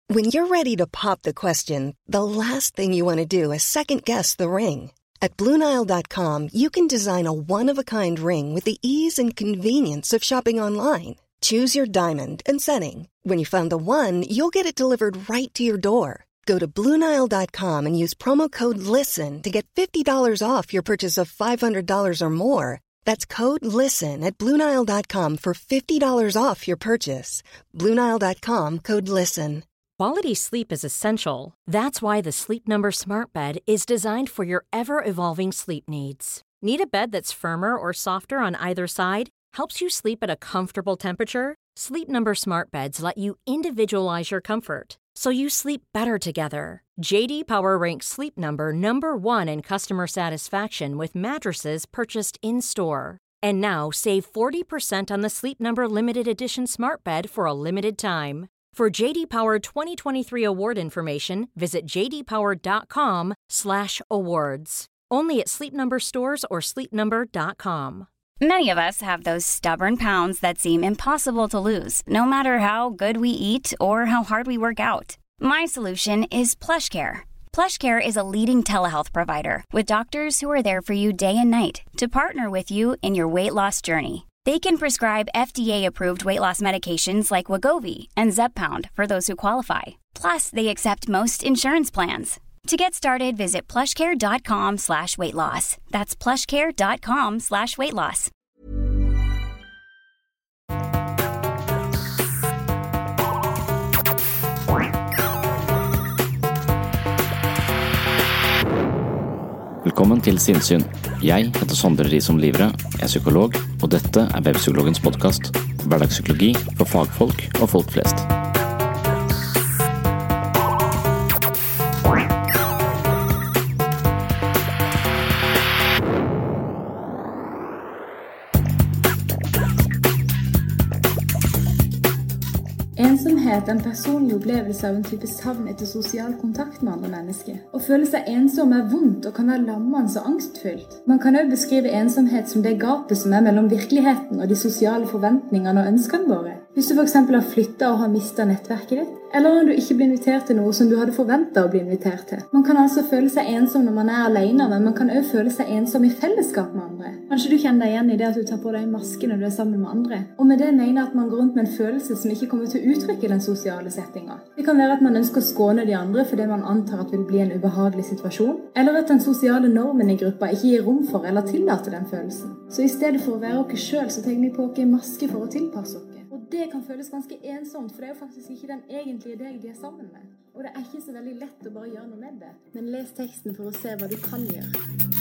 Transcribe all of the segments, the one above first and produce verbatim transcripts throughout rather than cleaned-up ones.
When you're ready to pop the question, the last thing you want to do is second-guess the ring. At Blue Nile dot com, you can design a one-of-a-kind ring with the ease and convenience of shopping online. Choose your diamond and setting. When you find the one, you'll get it delivered right to your door. Go to Blue Nile dot com and use promo code LISTEN to get fifty dollars off your purchase of five hundred dollars or more. That's code LISTEN at Blue Nile dot com for fifty dollars off your purchase. Blue Nile dot com, code LISTEN. Quality sleep is essential. That's why the Sleep Number Smart Bed is designed for your ever-evolving sleep needs. Need a bed that's firmer or softer on either side? Helps you sleep at a comfortable temperature? Sleep Number Smart Beds let you individualize your comfort, so you sleep better together. J D Power ranks Sleep Number number one in customer satisfaction with mattresses purchased in-store. And now save forty percent on the Sleep Number Limited Edition Smart Bed for a limited time. For J D Power twenty twenty-three award information, visit j d power dot com slash awards. Only at Sleep Number stores or sleep number dot com. Many of us have those stubborn pounds that seem impossible to lose, no matter how good we eat or how hard we work out. My solution is PlushCare. PlushCare is a leading telehealth provider with doctors who are there for you day and night to partner with you in your weight loss journey. They can prescribe F D A-approved weight loss medications like Wegovy and Zepbound for those who qualify. Plus, they accept most insurance plans. To get started, visit plushcare.com slash weight loss. That's plushcare.com slash weight loss. Velkommen til Sinnsyn. Jeg heter Sondre Risom Livre, jeg er psykolog, og dette er Webpsykologens podcast. Hverdagspsykologi for fagfolk og folk flest. Ensomhet er en personlig opplevelse av en type savn etter sosial kontakt med andre mennesker. Å føle seg ensom er vondt og kan være lammende og angstfylt. Man kan også beskrive ensomhet som det gapet som er mellom virkeligheten og de sosiale forventningene og ønskene våre. Hvis du for eksempel har flyttet og har mistet nettverket ditt, eller når du ikke blir invitert til noe som du hadde forventet å bli invitert til. Man kan altså føle seg ensom når man er alene, men man kan også føle seg ensom i fellesskap med andre. Kanskje du kjenner deg igjen i det at du tar på deg en maske når du er sammen med andre. Og med det mener jeg at man går rundt med en følelse som ikke kommer til å uttrykke den sosiale settinga. Det kan være at man ønsker å skåne de andre fordi man antar at det vil bli en ubehagelig situasjon, eller at den sosiale normen i gruppa ikke gir rom for eller tillater den følelsen. Så i stedet for å være oss selv, så tenker vi på oss en maske for å tilpasse oss. Og det kan føles ganske ensomt, for det er jo faktisk ikke den egentlige deg de er sammen med. Og det er ikke så veldig lett å bare gjøre noe med det. Men les teksten for å se hva du kan gjøre.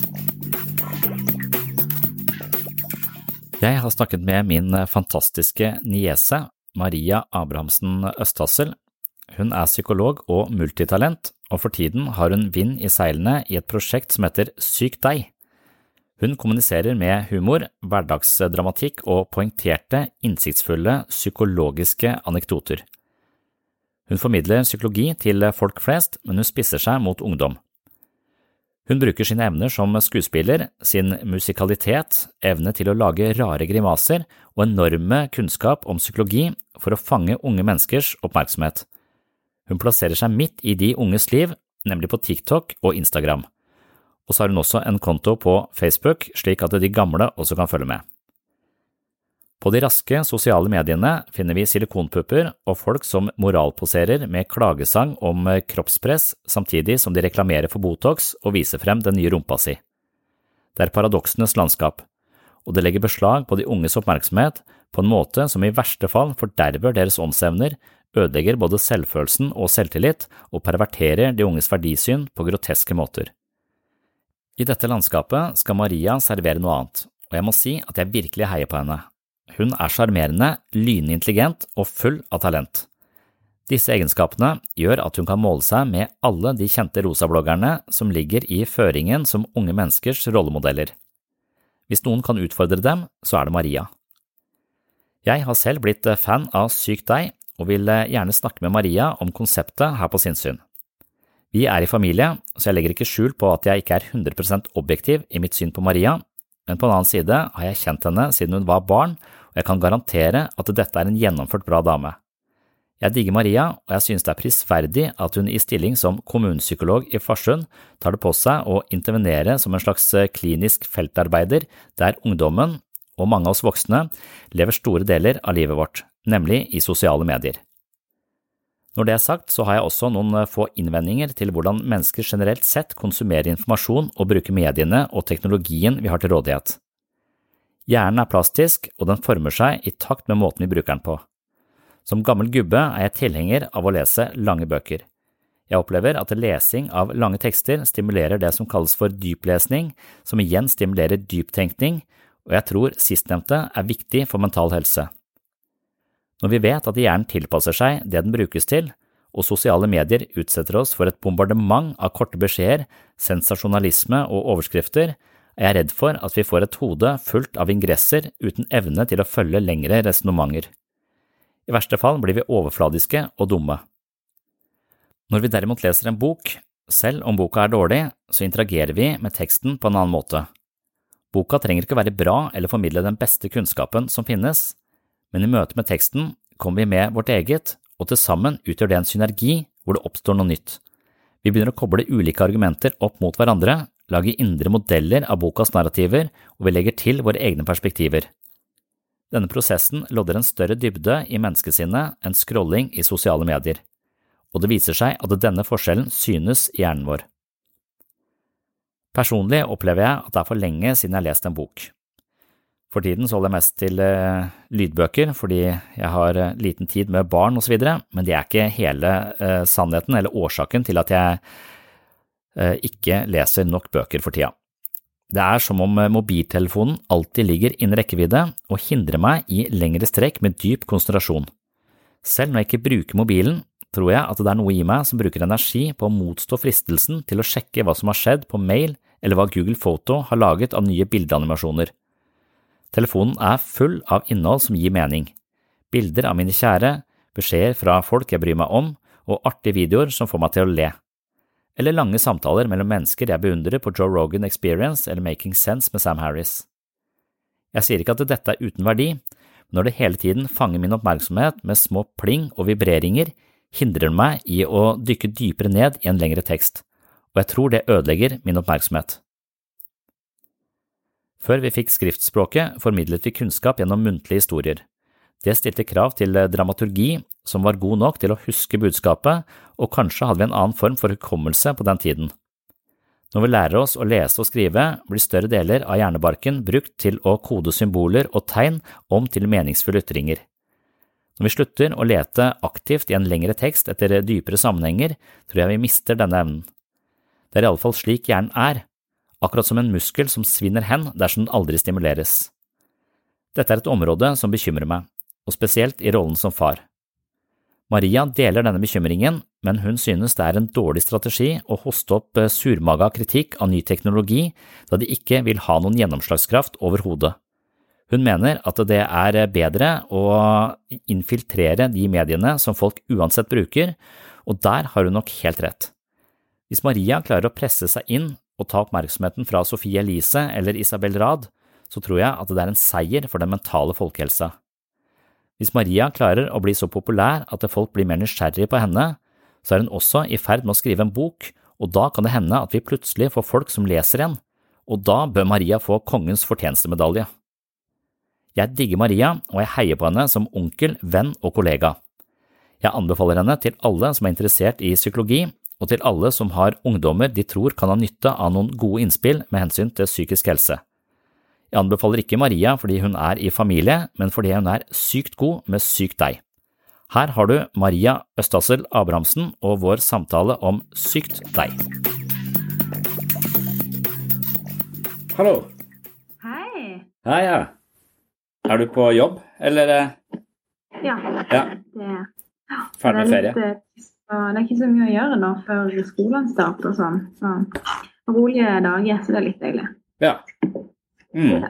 Jeg har snakket med min fantastiske niese, Maria Abrahamsen Østhassel. Hun er psykolog og multitalent, og for tiden har hun vind i seilene i et prosjekt som heter Syk deg. Hun kommuniserer med humor, hverdagsdramatikk og poengterte, innsiktsfulle psykologiske anekdoter. Hun formidler psykologi til folk flest, men hun spisser seg mot ungdom. Hun bruker sine evner som skuespiller, sin musikalitet, evne til å lage rare grimaser og enorme kunnskap om psykologi for å fange unge menneskers oppmerksomhet. Hun plasserer seg midt i de unges liv, nemlig på TikTok og Instagram. Og så har hun også en konto på Facebook, slik at de gamle også kan følge med. På de raske sosiale mediene finner vi silikonpupper og folk som moralposerer med klagesang om kroppspress, samtidig som de reklamerer for Botox og viser frem den nye rumpa si. Det er paradoksenes landskap, og det legger beslag på de unges oppmerksomhet på en måte som i verste fall forderver deres åndsevner, ødelegger både selvfølelsen og selvtillit og perverterer de unges verdisyn på groteske måter. I dette landskapet skal Maria servere noe annet, og jeg må si at jeg virkelig heier på henne. Hun er charmerende, lynintelligent og full av talent. Disse egenskapene gjør at hun kan måle seg med alle de kjente rosabloggerne som ligger i føringen som unge menneskers rollemodeller. Hvis noen kan utfordre dem, så er det Maria. Jeg har selv blitt fan av Syk deg, og vil gjerne snakke med Maria om konseptet her på Sinnsyn. Vi er i familie, så jeg legger ikke skjul på at jeg ikke er hundre prosent objektiv i mitt syn på Maria, men på en annen side har jeg kjent henne siden hun var barn, og jeg kan garantere at dette er en gjennomført bra dame. Jeg digger Maria, og jeg synes det er prisverdig at hun i stilling som kommunepsykolog i Farsund tar det på seg å intervenere som en slags klinisk feltarbeider der ungdommen, og mange av oss voksne, lever store deler av livet vårt, nemlig i sosiale medier. Når det er sagt, så har jeg også noen få innvendinger til hvordan mennesker generelt sett konsumerer informasjon og bruker mediene og teknologien vi har til rådighet. Hjernen er plastisk, og den former seg i takt med måten vi bruker den på. Som gammel gubbe er jeg tilhenger av å lese lange bøker. Jeg opplever at lesing av lange tekster stimulerer det som kalles for dyplesning, som igjen stimulerer dyptenkning, og jeg tror sistnevnte er viktig for mental helse. Når vi vet at hjernen tilpasser seg det den brukes til, og sosiale medier utsetter oss for et bombardement av korte beskjeder, sensasjonalisme og overskrifter, er jeg redd for at vi får et hode fullt av ingresser uten evne til å følge lengre resonementer. I verste fall blir vi overfladiske og dumme. Når vi derimot leser en bok, selv om boka er dårlig, så interagerer vi med teksten på en annen måte. Boka trenger ikke være bra eller formidle den beste kunnskapen som finnes, men i møte med teksten kommer vi med vårt eget, og til sammen utgjør det en synergi hvor det oppstår noe nytt. Vi begynner å koble ulike argumenter opp mot hverandre, lage indre modeller av bokas narrativer, og vi legger til våre egne perspektiver. Denne prosessen lodder en større dybde i menneskesinnet enn scrolling i sosiale medier, og det viser seg at denne forskjellen synes i hjernen vår. Personlig opplever jeg at det er for lenge siden jeg har lest en bok. For tiden så holder jeg mest til uh, lydbøker, fordi jeg har uh, liten tid med barn og så videre, men det er ikke hele uh, sannheten eller årsaken til at jeg uh, ikke leser nok bøker for tida. Det er som om mobiltelefonen alltid ligger innen rekkevidde og hindrer meg i lengre strekk med dyp konsentrasjon. Selv når jeg ikke bruker mobilen, tror jeg at det er noe i meg som bruker energi på å motstå fristelsen til å sjekke hva som har skjedd på mail eller hva Google Photo har laget av nye bildeanimasjoner. Telefonen er full av innhold som gir mening. Bilder av mine kjære, beskjeder fra folk jeg bryr meg om, og artige videoer som får meg til å le. Eller lange samtaler mellom mennesker jeg beundrer på Joe Rogan Experience eller Making Sense med Sam Harris. Jeg sier ikke at dette er uten verdi, men når det hele tiden fanger min oppmerksomhet med små pling og vibreringer, hindrer det meg i å dykke dypere ned i en lengre tekst, og jeg tror det ødelegger min oppmerksomhet. Før vi fikk skriftspråket, formidlet vi kunnskap gjennom muntlige historier. Det stilte krav til dramaturgi som var god nok til å huske budskapet, og kanskje hadde vi en annen form for hukommelse på den tiden. Når vi lærer oss å lese og skrive, blir større deler av hjernebarken brukt til å kode symboler og tegn om til meningsfulle ytringer. Når vi slutter å lete aktivt i en lengre tekst etter dypere sammenhenger, tror jeg vi mister denne evnen. Det er i alle fall slik hjernen er, akkurat som en muskel som svinner hen dersom den aldri stimuleres. Dette er et område som bekymrer meg, og spesielt i rollen som far. Maria deler denne bekymringen, men hun synes det er en dårlig strategi å hoste opp surmaga kritikk av ny teknologi, da de ikke vil ha noen gjennomslagskraft over hodet. Hun mener at det er bedre å infiltrere de mediene som folk uansett bruker, og der har hun nok helt rett. Hvis Maria klarer å presse seg inn og ta oppmerksomheten fra Sofie Elise eller Isabel Rad, så tror jeg at det er en seier for den mentale folkehelsa. Hvis Maria klarer å bli så populær at folk blir mer nysgjerrige på henne, så er hun også i ferd med å skrive en bok, og da kan det hende at vi plutselig får folk som leser en, og da bør Maria få kongens fortjenestemedalje. Jeg digger Maria, og jeg heier på henne som onkel, venn og kollega. Jeg anbefaler henne til alle som er interessert i psykologi, og til alle som har ungdommer de tror kan ha nytte av noen gode innspill med hensyn til psykisk helse. Jeg anbefaler ikke Maria fordi hun er i familie, men fordi hun er sykt god med sykt deg. Her har du Maria Østhassel Abrahamsen og vår samtale om sykt deg. Hallo. Hei. Hei, ja. Er du på jobb, eller? Ja, ja. Det, ja. Ferdig med ferie? Det er, litt, det er ikke så mye å gjøre nå før skolen starter og sånn. Så rolige dager, så det er litt deilig. Ja. Mm.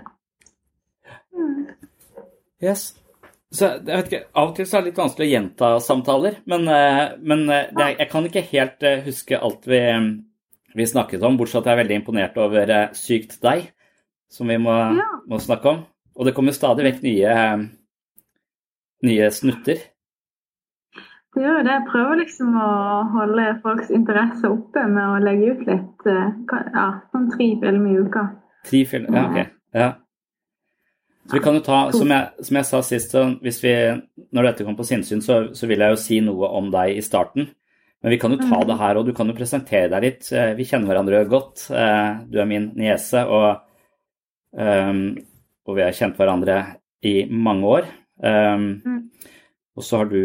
Yes. Så jeg vet ikke, av og til så er det litt vanskelig å gjenta samtaler, men, men det, jeg kan ikke helt huske alt vi, vi snakket om, bortsett at jeg er veldig imponert over sykt deg, som vi må, ja. må snakke om. Og det kommer stadig vekk nye, nye snutter. Det gjør det. Jeg prøver liksom å holde folks interesse oppe med å legge ut litt, ja, sånn tre film i uka. Tre film, ja, ok. Ja. Så vi kan jo ta, som jeg, som jeg sa sist, så hvis vi, når dette kommer på sinnssyn, så, så vil jeg jo si noe om deg i starten. Men vi kan jo ta det her, og du kan jo presentere deg litt. Vi kjenner hverandre godt. Du er min niese, og, og vi har kjent hverandre i mange år. Og så har du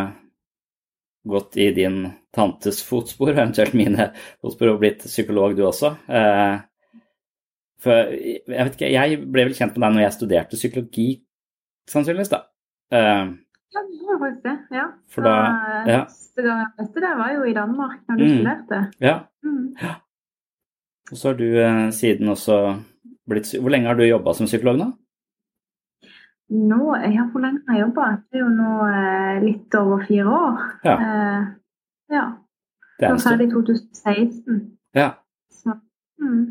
gått i din tantes fotspor, eventuelt mine fotspor, og blitt psykolog du også. Eh, for jeg vet ikke, jeg ble vel kjent med deg når jeg studerte psykologi, sannsynligvis da. Eh, ja, det var faktisk det, ja. For da, ja. Første gang jeg møtte det var jo i Danmark, når du mm. studerte. Ja. Mm. Ja. Og så har du eh, siden også blitt, hvor lenge har du jobbet som psykolog nå? Nå, ja, hvor lenge har jeg jobbet? Det er jo nå eh, litt over fire år. Ja. Eh, ja. Det er så ferdig i to tusen seksten. Ja. Så, mm.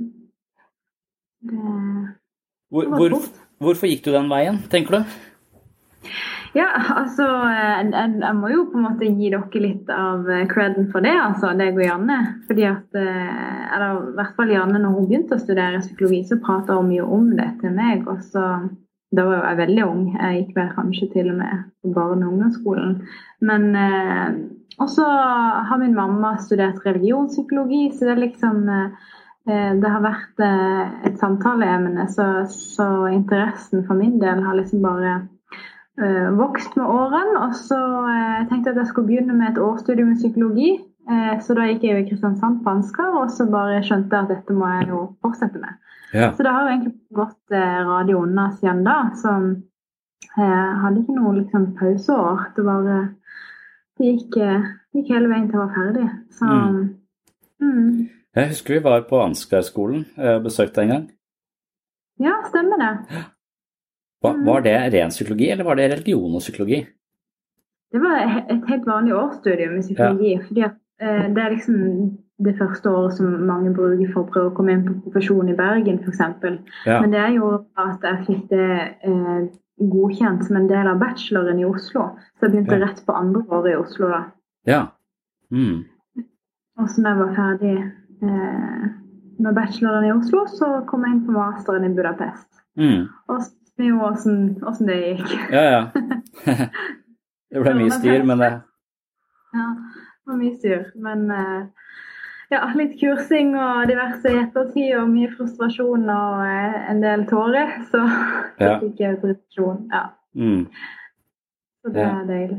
det, hvor, det hvor, hvorfor gikk du den veien, tenker du? Ja, altså, jeg, jeg må jo på en måte gi dere litt av creden for det, altså, det går Janne. Fordi at, eller i hvert fall Janne, når hun begynte å studere psykologi, så pratet hun mye om det til meg, og så da var jeg veldig ung. Jeg gikk vel kanskje til og med på barne- og ungdomsskolen. Men eh, også har min mamma studert religionspsykologi, så det er liksom eh, det har vært eh, et samtaleemne, så, så interessen for min del har liksom bare eh, vokst med årene. Og så eh, tenkte jeg at jeg skulle begynne med et årsstudium i psykologi, eh, så da gikk jeg jo i Kristiansand på Ansgar, og så bare skjønte jeg at dette må jeg jo fortsette med. Ja. Så det har jo egentlig gått eh, radio unna siden da, så eh, hadde ikke noe liksom, pauseår. Det, var, det gikk, gikk hele veien til å være ferdig. Så, mm. Mm. Jeg husker vi var på Ansgar-skolen, jeg besøkte en gang. Ja, stemmer det. Var, var det ren psykologi, eller var det religion og psykologi? Det var et helt vanlig årsstudium i psykologi, ja. Fordi at, eh, det er liksom det første året som mange bruker for å prøve å komme inn på profesjon i Bergen, for eksempel. Ja. Men det er jo at jeg fikk det eh, godkjent som en del av bacheloren i Oslo. Så jeg begynte ja. Rett på andre året i Oslo da. Ja. Mm. Og så når jeg var ferdig eh, med bacheloren i Oslo, så kom jeg inn på masteren i Budapest. Mm. Og så er jo hvordan, hvordan det gikk. Ja, ja. Det ble mye styr, men det... Ja, det var mye styr, men... Eh, Ja, litt kursing og diverse ettertid og mye frustrasjon og eh, en del tårer, så ja. Fikk jeg frustrasjon, ja. Mm. Så det ja. Er deilig.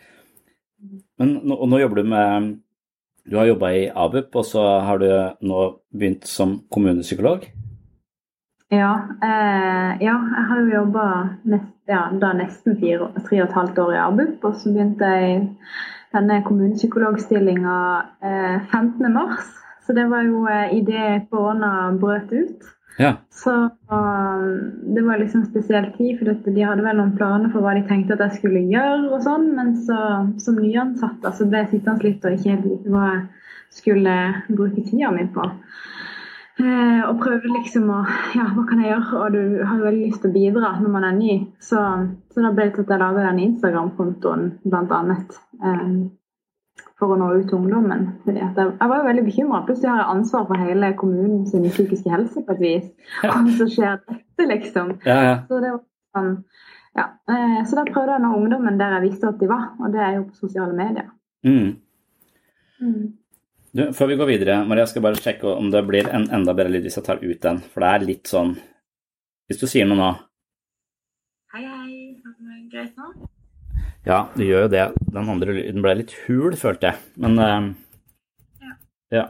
Men nå, og nå jobber du med, du har jobbet i A B U P, og så har du nå begynt som kommunepsykolog? Ja, eh, ja jeg har jo jobbet nest, ja, da nesten fire, tre og et halvt år i A B U P, og så begynte jeg denne kommunepsykologstillingen eh, femtende mars, så det var jo eh, i det korona brøt ut. Ja. Så um, det var liksom spesiell tid, for dette, de hadde vel noen planer for hva de tenkte at jeg skulle gjøre og sånn, men så, som nyansatt så ble jeg sittende litt og ikke helt vite hva jeg skulle bruke tida mi på. Eh, og prøvde liksom å, ja, hva kan jeg gjøre? Og du har jo veldig lyst til å bidra når man er ny. Så, så da ble det til at jeg laget den Instagram-kontoen blant annet eh, for å nå ut til ungdommen. Fordi at jeg, jeg var jo veldig bekymret. Plutselig har jeg ansvar for hele kommunen sin psykiske helse på et vis. Ja. Og så skjer dette liksom. Ja, ja. Så det var sånn, ja. Eh, så da prøvde jeg å nå ungdommen der jeg visste at de var, og det er jo på sosiale medier. Mm. Mm. Du, før vi går videre, Maria, skal bare sjekke om det blir en enda bedre lyd hvis jeg tar ut den, for det er litt sånn, hvis du sier noe nå. Hei, hei, er det greit nå? Ja, det gjør jo det. Den andre lyden ble litt hul, følte jeg, men uh, ja. ja.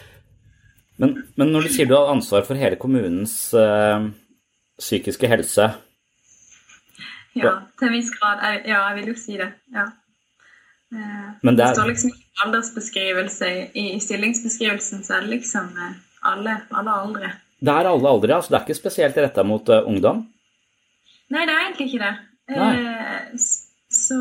Men, men når du sier du har ansvar for hele kommunens uh, psykiske helse? Ja, til en viss grad, ja, jeg vil jo si det, ja. Men det, er... det står liksom ikke aldersbeskrivelse i, i stillingsbeskrivelsen, så er det liksom alle, alle aldre. Det er alle aldre, ja, så det er ikke spesielt rettet mot uh, ungdom? Nei, det er egentlig ikke det. Eh, så,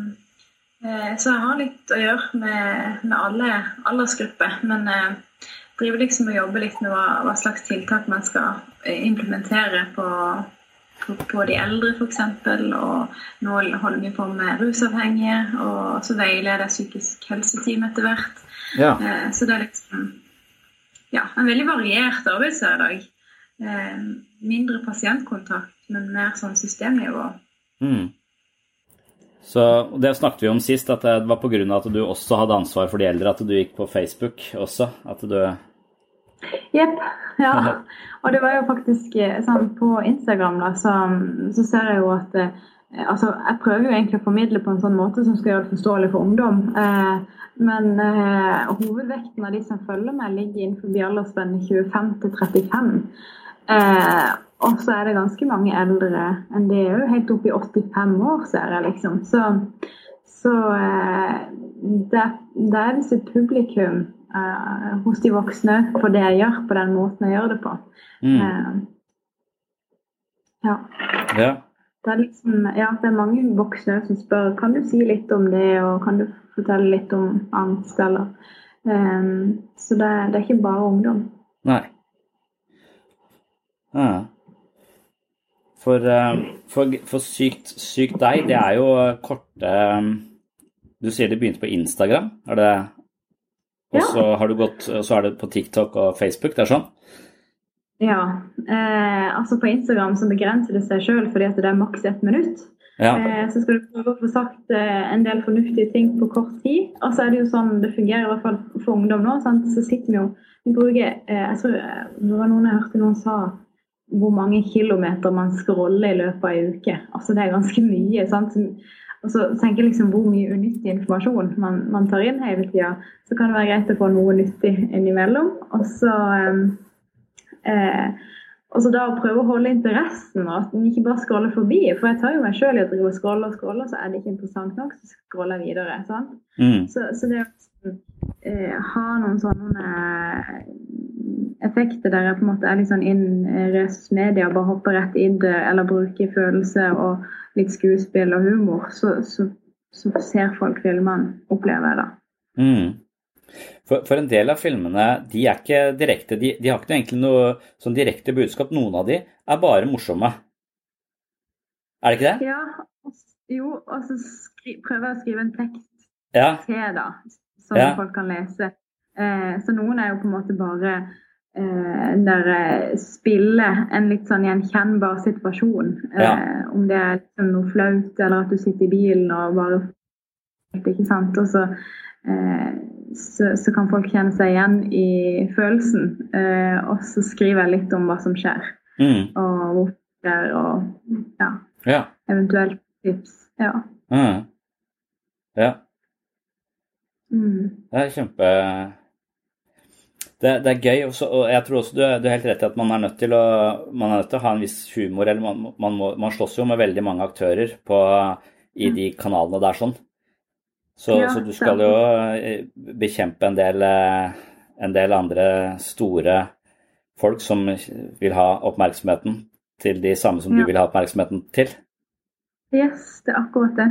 eh, så jeg har litt å gjøre med, med alle aldersgrupper, men eh, driver liksom og jobber litt med hva, hva slags tiltak man skal implementere på, på, på de eldre for eksempel, og nå holder vi på med rusavhengige, og så veileder psykisk helseteam etter hvert. Ja. Eh, så det er liksom, ja, en veldig variert arbeidshverdag. Eh, mindre pasientkontakt, men mer sånn systemnivå. Mm. Så det snakket vi om sist, at det var på grunn av at du også hadde ansvar for de eldre, at du gikk på Facebook også, at du... Jepp, ja. Og det var jo faktisk sånn på Instagram da, så, så ser jeg jo at altså, jeg prøver jo egentlig å formidle på en sånn måte som skal gjøre det forståelig for ungdom. Eh, men eh, hovedvekten av de som følger meg ligger innenfor aldersspennet tjuefem til trettifem. Eh, og så er det ganske mange eldre enn det er jo helt opp i åttifem år, ser jeg liksom. Så, så eh, det, det er sitt publikum Uh, hos de voksne for det jeg gjør på den måten jeg gjør det på. Mm. Uh, ja. Ja. Det er liksom, ja, det er mange voksne som spør, kan du si litt om det, og kan du fortelle litt om angst, eller um, så det, det er ikke bare ungdom. Nei. Ja. For, uh, for, for sykt, sykt deg, det er jo korte um, du sier det begynte på Instagram, er det? Og så har du gått, så er det på TikTok og Facebook, det er sånn? Ja, eh, altså på Instagram så begrenser det seg selv fordi at det er maks ett minutt. Ja. Eh, så skal du prøve å få sagt eh, en del fornuftige ting på kort tid. Og så er det jo sånn, det fungerer i hvert fall for ungdom nå, sant? Så sitter vi jo, vi bruker, eh, jeg tror det var noen jeg hørte noen sa, hvor mange kilometer man scroller i løpet av en uke. Altså det er ganske mye, sant? Og så tenker jeg liksom hvor mye unyttig informasjon man, man tar inn hele tiden. Så kan det være greit å få noe nyttig innimellom. Og så, eh, og så da å prøve å holde interessen, og at den ikke bare scroller forbi. For jeg tar jo meg selv i å drive og scrolle og scrolle, så er det ikke interessant nok, så scroller jeg videre. Sant? Mm. Så, så det å eh, ha noen sånne effekter der jeg på en måte er litt sånn inn resus media, bare hopper rett i det, eller bruker følelse og litt skuespill og humor, så, så, så ser folk filmen, opplever jeg da. Mm. For, for en del av filmene, de er ikke direkte, de, de har ikke egentlig noe sånn direkte budskap, noen av de er bare morsomme. Er det ikke det? Ja, jo, og så skri, prøver jeg å skrive en tekst ja. til da, som ja. folk kan lese. Eh, så noen er jo på en måte bare der spille en litt sånn gjenkjennbar situasjon. Ja. Eh, om det er liksom noe flaut, eller at du sitter i bilen og bare ikke sant? Og så, eh, så, så kan folk kjenne seg igjen i følelsen. Eh, og så skriver jeg litt om hva som skjer. Mm. Og hvor det er, og ja. Ja. Eventuelt tips. Ja. Mm. Ja. Mm. Det er kjempe... Det, det er gøy, også, og jeg tror også du er, du er helt rett i at man er nødt til å, man er nødt til å ha en viss humor, eller man, man, må, man slåss jo med veldig mange aktører på, i de kanalene der sånn. Så, ja, så du skal jo bekjempe en del, en del andre store folk som vil ha oppmerksomheten til de samme som ja. du vil ha oppmerksomheten til. Yes, det er akkurat det.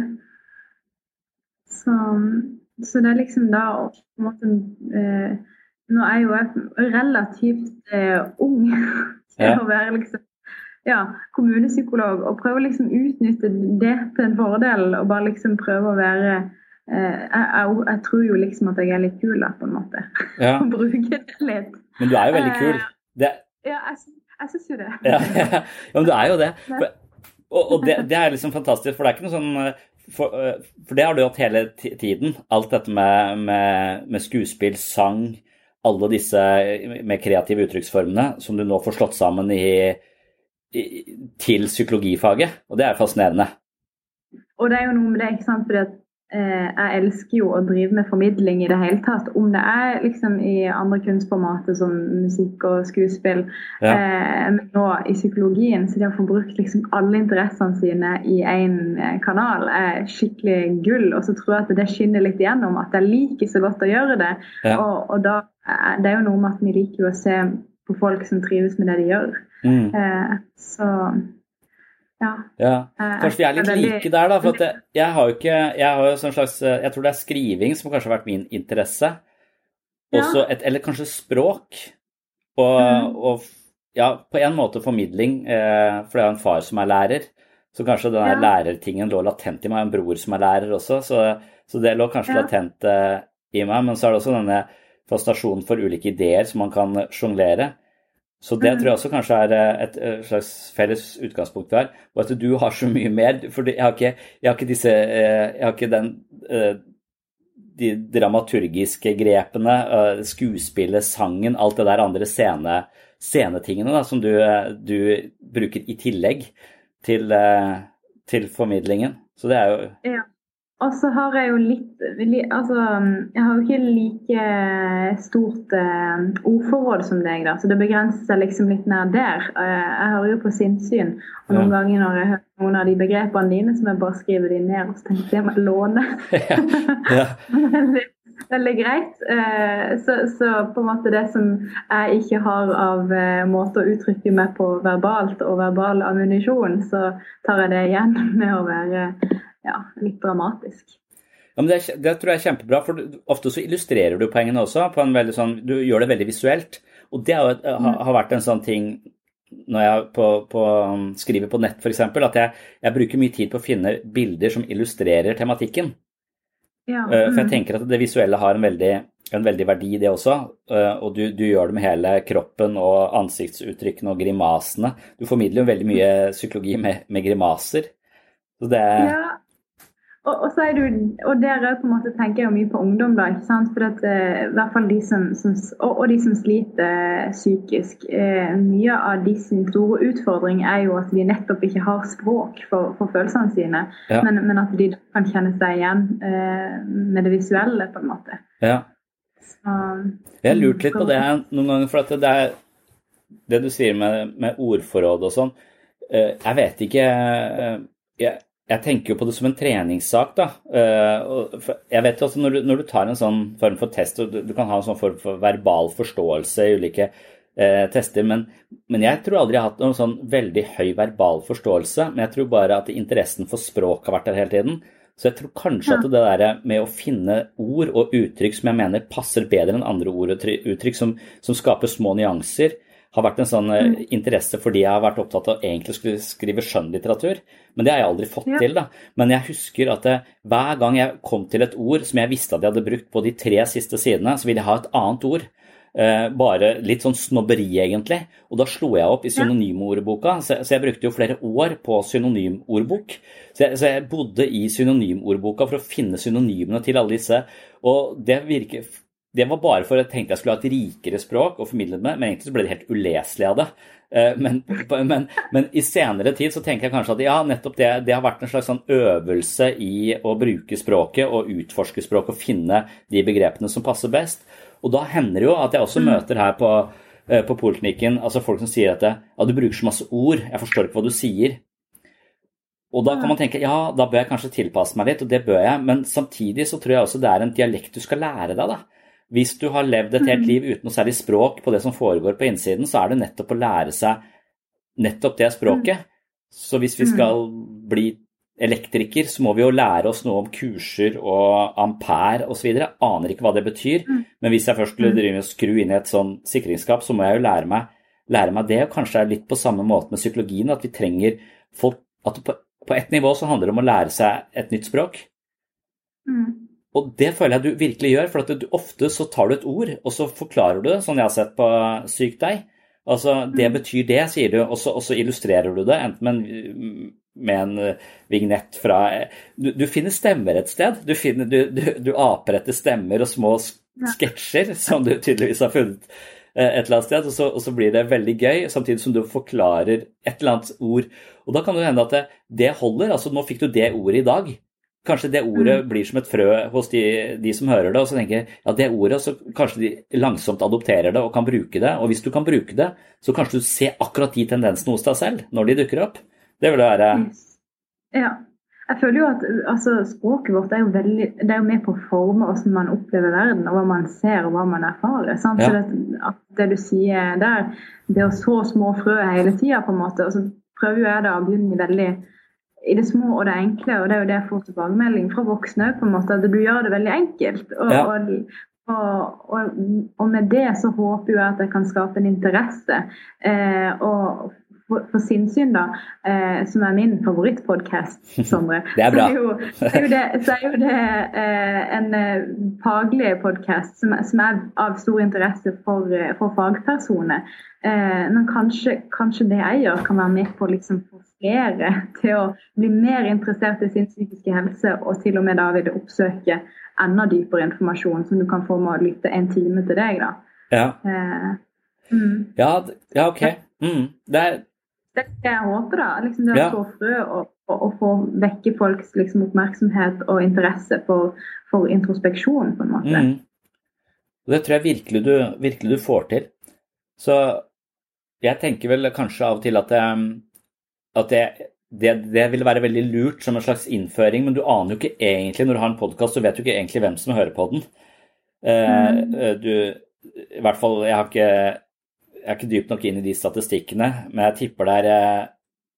Så, så det er liksom da på en måte... Eh, Nå er jo jeg relativt eh, ung til å være liksom, ja, kommunepsykolog, og prøve å liksom utnytte det til en fordel, og bare liksom prøve å være, eh, jeg, jeg, jeg tror jo liksom at jeg er litt kul da, på en måte, ja. og bruke det litt. Men du er jo veldig kul. Det... Ja, jeg, jeg synes jo det. Ja, ja, ja, men du er jo det. For, og og det, det er liksom fantastisk, for det er ikke noe sånn... For, for det har du hatt hele tiden, alt dette med, med, med skuespill, sang, alle disse med kreative uttrykksformene som du nå får slått sammen i, i, til psykologifaget, og det er fascinerende. Og det er jo noe med det, ikke sant, fordi at eh, jeg elsker jo å drive med formidling i det hele tatt, om det er liksom i andre kunstformater som musikk og skuespill, ja. eh, men nå i psykologien, så det å få brukt liksom alle interessene sine i en kanal er skikkelig gull, og så tror jeg at det skinner litt igjennom, at jeg liker så godt å gjøre det, ja. og, og da det er jo noe med at vi liker jo å se på folk som trives med det de gjør. Mm. Eh, så, ja. Ja, kanskje vi er litt like der da, for at jeg, jeg har jo ikke, jeg har jo sånn slags, jeg tror det er skriving som kanskje har vært min interesse, også et, eller kanskje språk, og, mm. og ja, på en måte formidling, eh, for det er jo en far som er lærer, så kanskje denne ja. lærertingen lå latent i meg, en bror som er lærer også, så, så det lå kanskje ja. latent eh, i meg, men så er det også denne fascinasjonen for ulike ideer som man kan jonglere. Så det mm. tror jeg også kanskje er et, et slags felles utgangspunkt her, og at du har så mye mer, for jeg har ikke, jeg har ikke disse, jeg har ikke den, de dramaturgiske grepene, skuespillet, sangen, alt det der andre scene, scenetingene da, som du, du bruker i tillegg til, til formidlingen. Så det er jo... Ja. Og så har jeg jo litt, altså jeg har jo ikke like stort eh, ordforråd som deg da, så det begrenser seg liksom litt nær der. Jeg hører jo på sinnssyn, og noen ja. ganger når jeg hører noen av de begrepene dine, som jeg bare skriver de ned, og så tenker jeg må låne. Ja. Ja. veldig, veldig greit. Så, så på en måte det som jeg ikke har av måte å uttrykke meg på verbalt og verbal ammunisjon, så tar jeg det igjen med å være... Ja, litt dramatisk. Ja, men det, det tror jeg er kjempebra, for ofte så illustrerer du poengene også, på en veldig sånn, du gjør det veldig visuelt, og det har, har, har vært en sånn ting, når jeg på, på, skriver på nett for eksempel, at jeg, jeg bruker mye tid på å finne bilder som illustrerer tematikken. Ja. Mm. For jeg tenker at det visuelle har en veldig, en veldig verdi det også, og du, du gjør det med hele kroppen og ansiktsuttrykkene og grimasene. Du formidler jo veldig mye psykologi med, med grimaser. Så det er... Ja. Og, og, så er du, og der på en måte tenker jeg jo mye på ungdom da, ikke sant? For at eh, i hvert fall de som, som og, og de som sliter psykisk, eh, mye av de sin store utfordring er jo at de nettopp ikke har språk for, for følelsene sine, ja. men, men at de kan kjenne seg igjen eh, med det visuelle på en måte. Ja. Så, jeg har lurt litt på det noen ganger, for at det er det du sier med, med ordforråd og sånn, eh, jeg vet ikke, eh, jeg Jeg tenker jo på det som en treningssak da. Jeg vet også når du, når du tar en sånn form for test, og du, du kan ha en sånn form for verbal forståelse i ulike eh, tester, men, men jeg tror aldri jeg har hatt noen sånn veldig høy verbal forståelse, men jeg tror bare at interessen for språk har vært der hele tiden. Så jeg tror kanskje ja. at det der med å finne ord og uttrykk som jeg mener passer bedre enn andre ord og uttrykk som, som skaper små nyanser, har vært en sånn mm. interesse fordi jeg har vært opptatt av egentlig å skrive skjønnlitteratur, men det har jeg aldri fått ja. til da. Men jeg husker at det, hver gang jeg kom til et ord som jeg visste at jeg hadde brukt på de tre siste sidene, så ville jeg ha et annet ord. Eh, bare litt sånn snobberi egentlig, og da slo jeg opp i synonymordboka, så, så jeg brukte jo flere år på synonymordbok, så jeg, så jeg bodde i synonymordboka for å finne synonymene til alle disse, og det virker... Det var bare for at jeg tenkte jeg skulle ha et rikere språk og formidlet med, men egentlig så ble det helt uleselig av det. Men, men, men i senere tid så tenker jeg kanskje at ja, nettopp det, det har vært en slags sånn øvelse i å bruke språket og utforske språket og finne de begrepene som passer best. Og da hender det jo at jeg også møter her på, på Poliklinikken, altså folk som sier at ja, du bruker så masse ord, jeg forstår ikke hva du sier. Og da kan man tenke, ja, da bør jeg kanskje tilpasse meg litt, og det bør jeg, men samtidig så tror jeg også det er en dialekt du skal lære deg da. Hvis du har levd et helt liv uten noe særlig språk på det som foregår på innsiden, så er det nettopp å lære seg nettopp det språket. Så hvis vi skal bli elektriker, så må vi jo lære oss noe om kurser og ampere og så videre. Jeg aner ikke hva det betyr, men hvis jeg først skulle drive og skru inn i et sånn sikringsskap, så må jeg jo lære meg, lære meg det, og kanskje er det litt på samme måte med psykologien, at vi trenger folk, at på, på et nivå så handler det om å lære seg et nytt språk. Mm. Og det føler jeg du virkelig gjør, for at du, ofte så tar du et ord, og så forklarer du det, sånn jeg har sett på Syk deg. Altså, det betyr det, sier du, og så, og så illustrerer du det, enten med en, med en vignett fra... Du, du finner stemmer et sted, du, finner, du, du, du aper etter stemmer og små sketsjer, som du tydeligvis har funnet et eller annet sted, og så, og så blir det veldig gøy, samtidig som du forklarer et eller annet ord. Og da kan det hende at det, det holder, altså nå fikk du det ordet i dag, kanskje det ordet blir som et frø hos de, de som hører det, og så tenker jeg, ja, det ordet, så kanskje de langsomt adopterer det og kan bruke det, og hvis du kan bruke det, så kanskje du ser akkurat de tendensene hos deg selv, når de dukker opp. Det vil være... Ja, jeg føler jo at altså, språket vårt er jo, veldig, det er jo med på å forme hvordan man opplever verden, og hva man ser og hva man erfarer, sant? Ja. Så det, at det du sier der, det å så små frø hele tiden på en måte, og så prøver jeg da å begynne veldig i det små og det enkle, og det er jo det jeg får tilbakemelding fra voksne på en måte, at du gjør det veldig enkelt, og, ja. og Og, og, og med det så håper jeg at jeg kan skape en interesse. Eh, og for, for sinnssyn da, eh, som er min favorittpodcast, Sondre. Det er bra. Så er jo, så er jo det, så er jo det eh, en eh, faglig podcast som, som er av stor interesse for, for fagpersoner. Eh, men kanskje, kanskje det jeg gjør kan være med på liksom få flere til å bli mer interessert i sin psykiske helse, og til og med da vil det oppsøke enda dypere informasjon som du kan få med å lytte en time til deg da. Ja. Eh, mm. ja, ja, ok. Mm. Det er det skal jeg håpe da, liksom det å ja. få frø og, og, og få vekke folks liksom, oppmerksomhet og interesse for, for introspeksjon på en måte. Mm. Det tror jeg virkelig du, virkelig du får til. Så jeg tenker vel kanskje av og til at, det, at det, det, det vil være veldig lurt som en slags innføring, men du aner jo ikke egentlig, når du har en podcast, så vet du ikke egentlig hvem som hører på den. Mm. Du, i hvert fall, jeg har ikke... Jeg er ikke dypt nok inn i de statistikkene, men jeg tipper det er eh,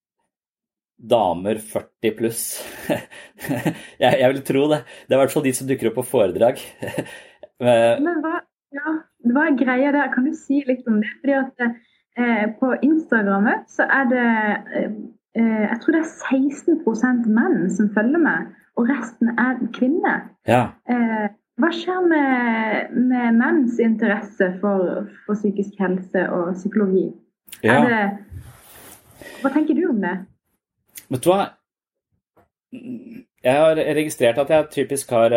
damer førti pluss. jeg, jeg vil tro det. Det er i hvert fall de som dukker opp på foredrag. Men hva, ja, hva er greia der? Kan du si litt om det? Fordi at eh, på Instagrammet så er det, eh, jeg tror det er seksten prosent menn som følger med, og resten er kvinner. Ja. Eh, Hva skjer med, med menns interesse for, for psykisk helse og psykologi? Ja. Er det, hva tenker du om det? Vet du hva? Jeg har registrert at jeg typisk har...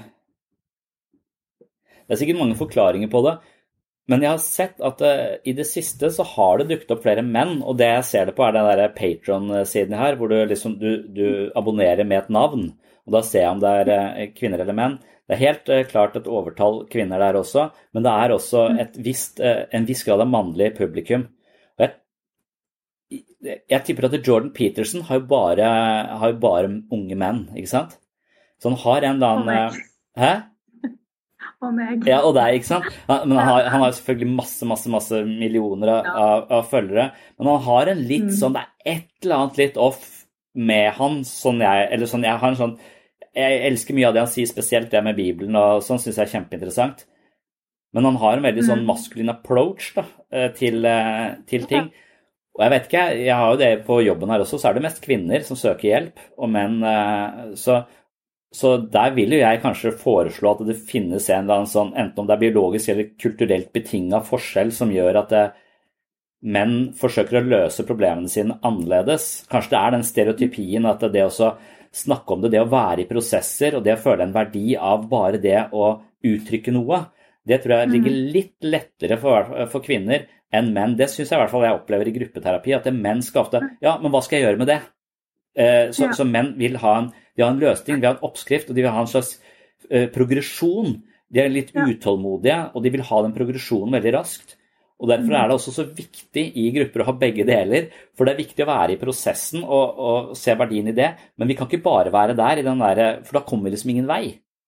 Det er sikkert mange forklaringer på det, men jeg har sett at i det siste så har det dukket opp flere menn, og det jeg ser det på er den der Patreon-siden her, hvor du, liksom, du, du abonnerer med et navn, og da ser jeg om det er kvinner eller menn. Det er helt uh, klart et overtall kvinner der også, men det er også et visst, uh, en viss grad av mannlig publikum. Og jeg, jeg tipper at Jordan Peterson har jo bare, har jo bare unge menn, ikke sant? Så han har en eller annen... Uh, hæ? Og meg. Ja, og deg, ikke sant? Han, men han har, han har selvfølgelig masse, masse, masse millioner av, av, av følgere, men han har en litt sånn, det er et eller annet litt off med han, sånn jeg, eller sånn, jeg har en sånn, jeg elsker mye av det han sier, spesielt det med Bibelen, og sånn synes jeg er kjempeinteressant. Men han har en veldig sånn maskulin approach da, til, til ting. Og jeg vet ikke, jeg har jo det på jobben her også, så er det mest kvinner som søker hjelp, og menn, så, så der vil jo jeg kanskje foreslå at det finnes en eller annen sånn, enten om det er biologisk eller kulturelt betinget forskjell som gjør at det, menn forsøker å løse problemene sine annerledes. Kanskje det er den stereotypien at det også snakke om det, det å være i prosesser, og det å føle en verdi av bare det å uttrykke noe, det tror jeg ligger litt lettere for, for kvinner enn menn. Det synes jeg i hvert fall jeg opplever i gruppeterapi, at det menn skal ofte, ja, men hva skal jeg gjøre med det? Eh, så, ja. Så menn vil ha en, de har en løsning, de har en oppskrift, og de vil ha en slags eh, progresjon. De er litt utålmodige, og de vil ha den progresjonen veldig raskt. Og derfor er det også så viktig i grupper å ha begge deler, for det er viktig å være i prosessen og, og se verdien i det, men vi kan ikke bare være der, i den der, for da kommer vi liksom ingen vei.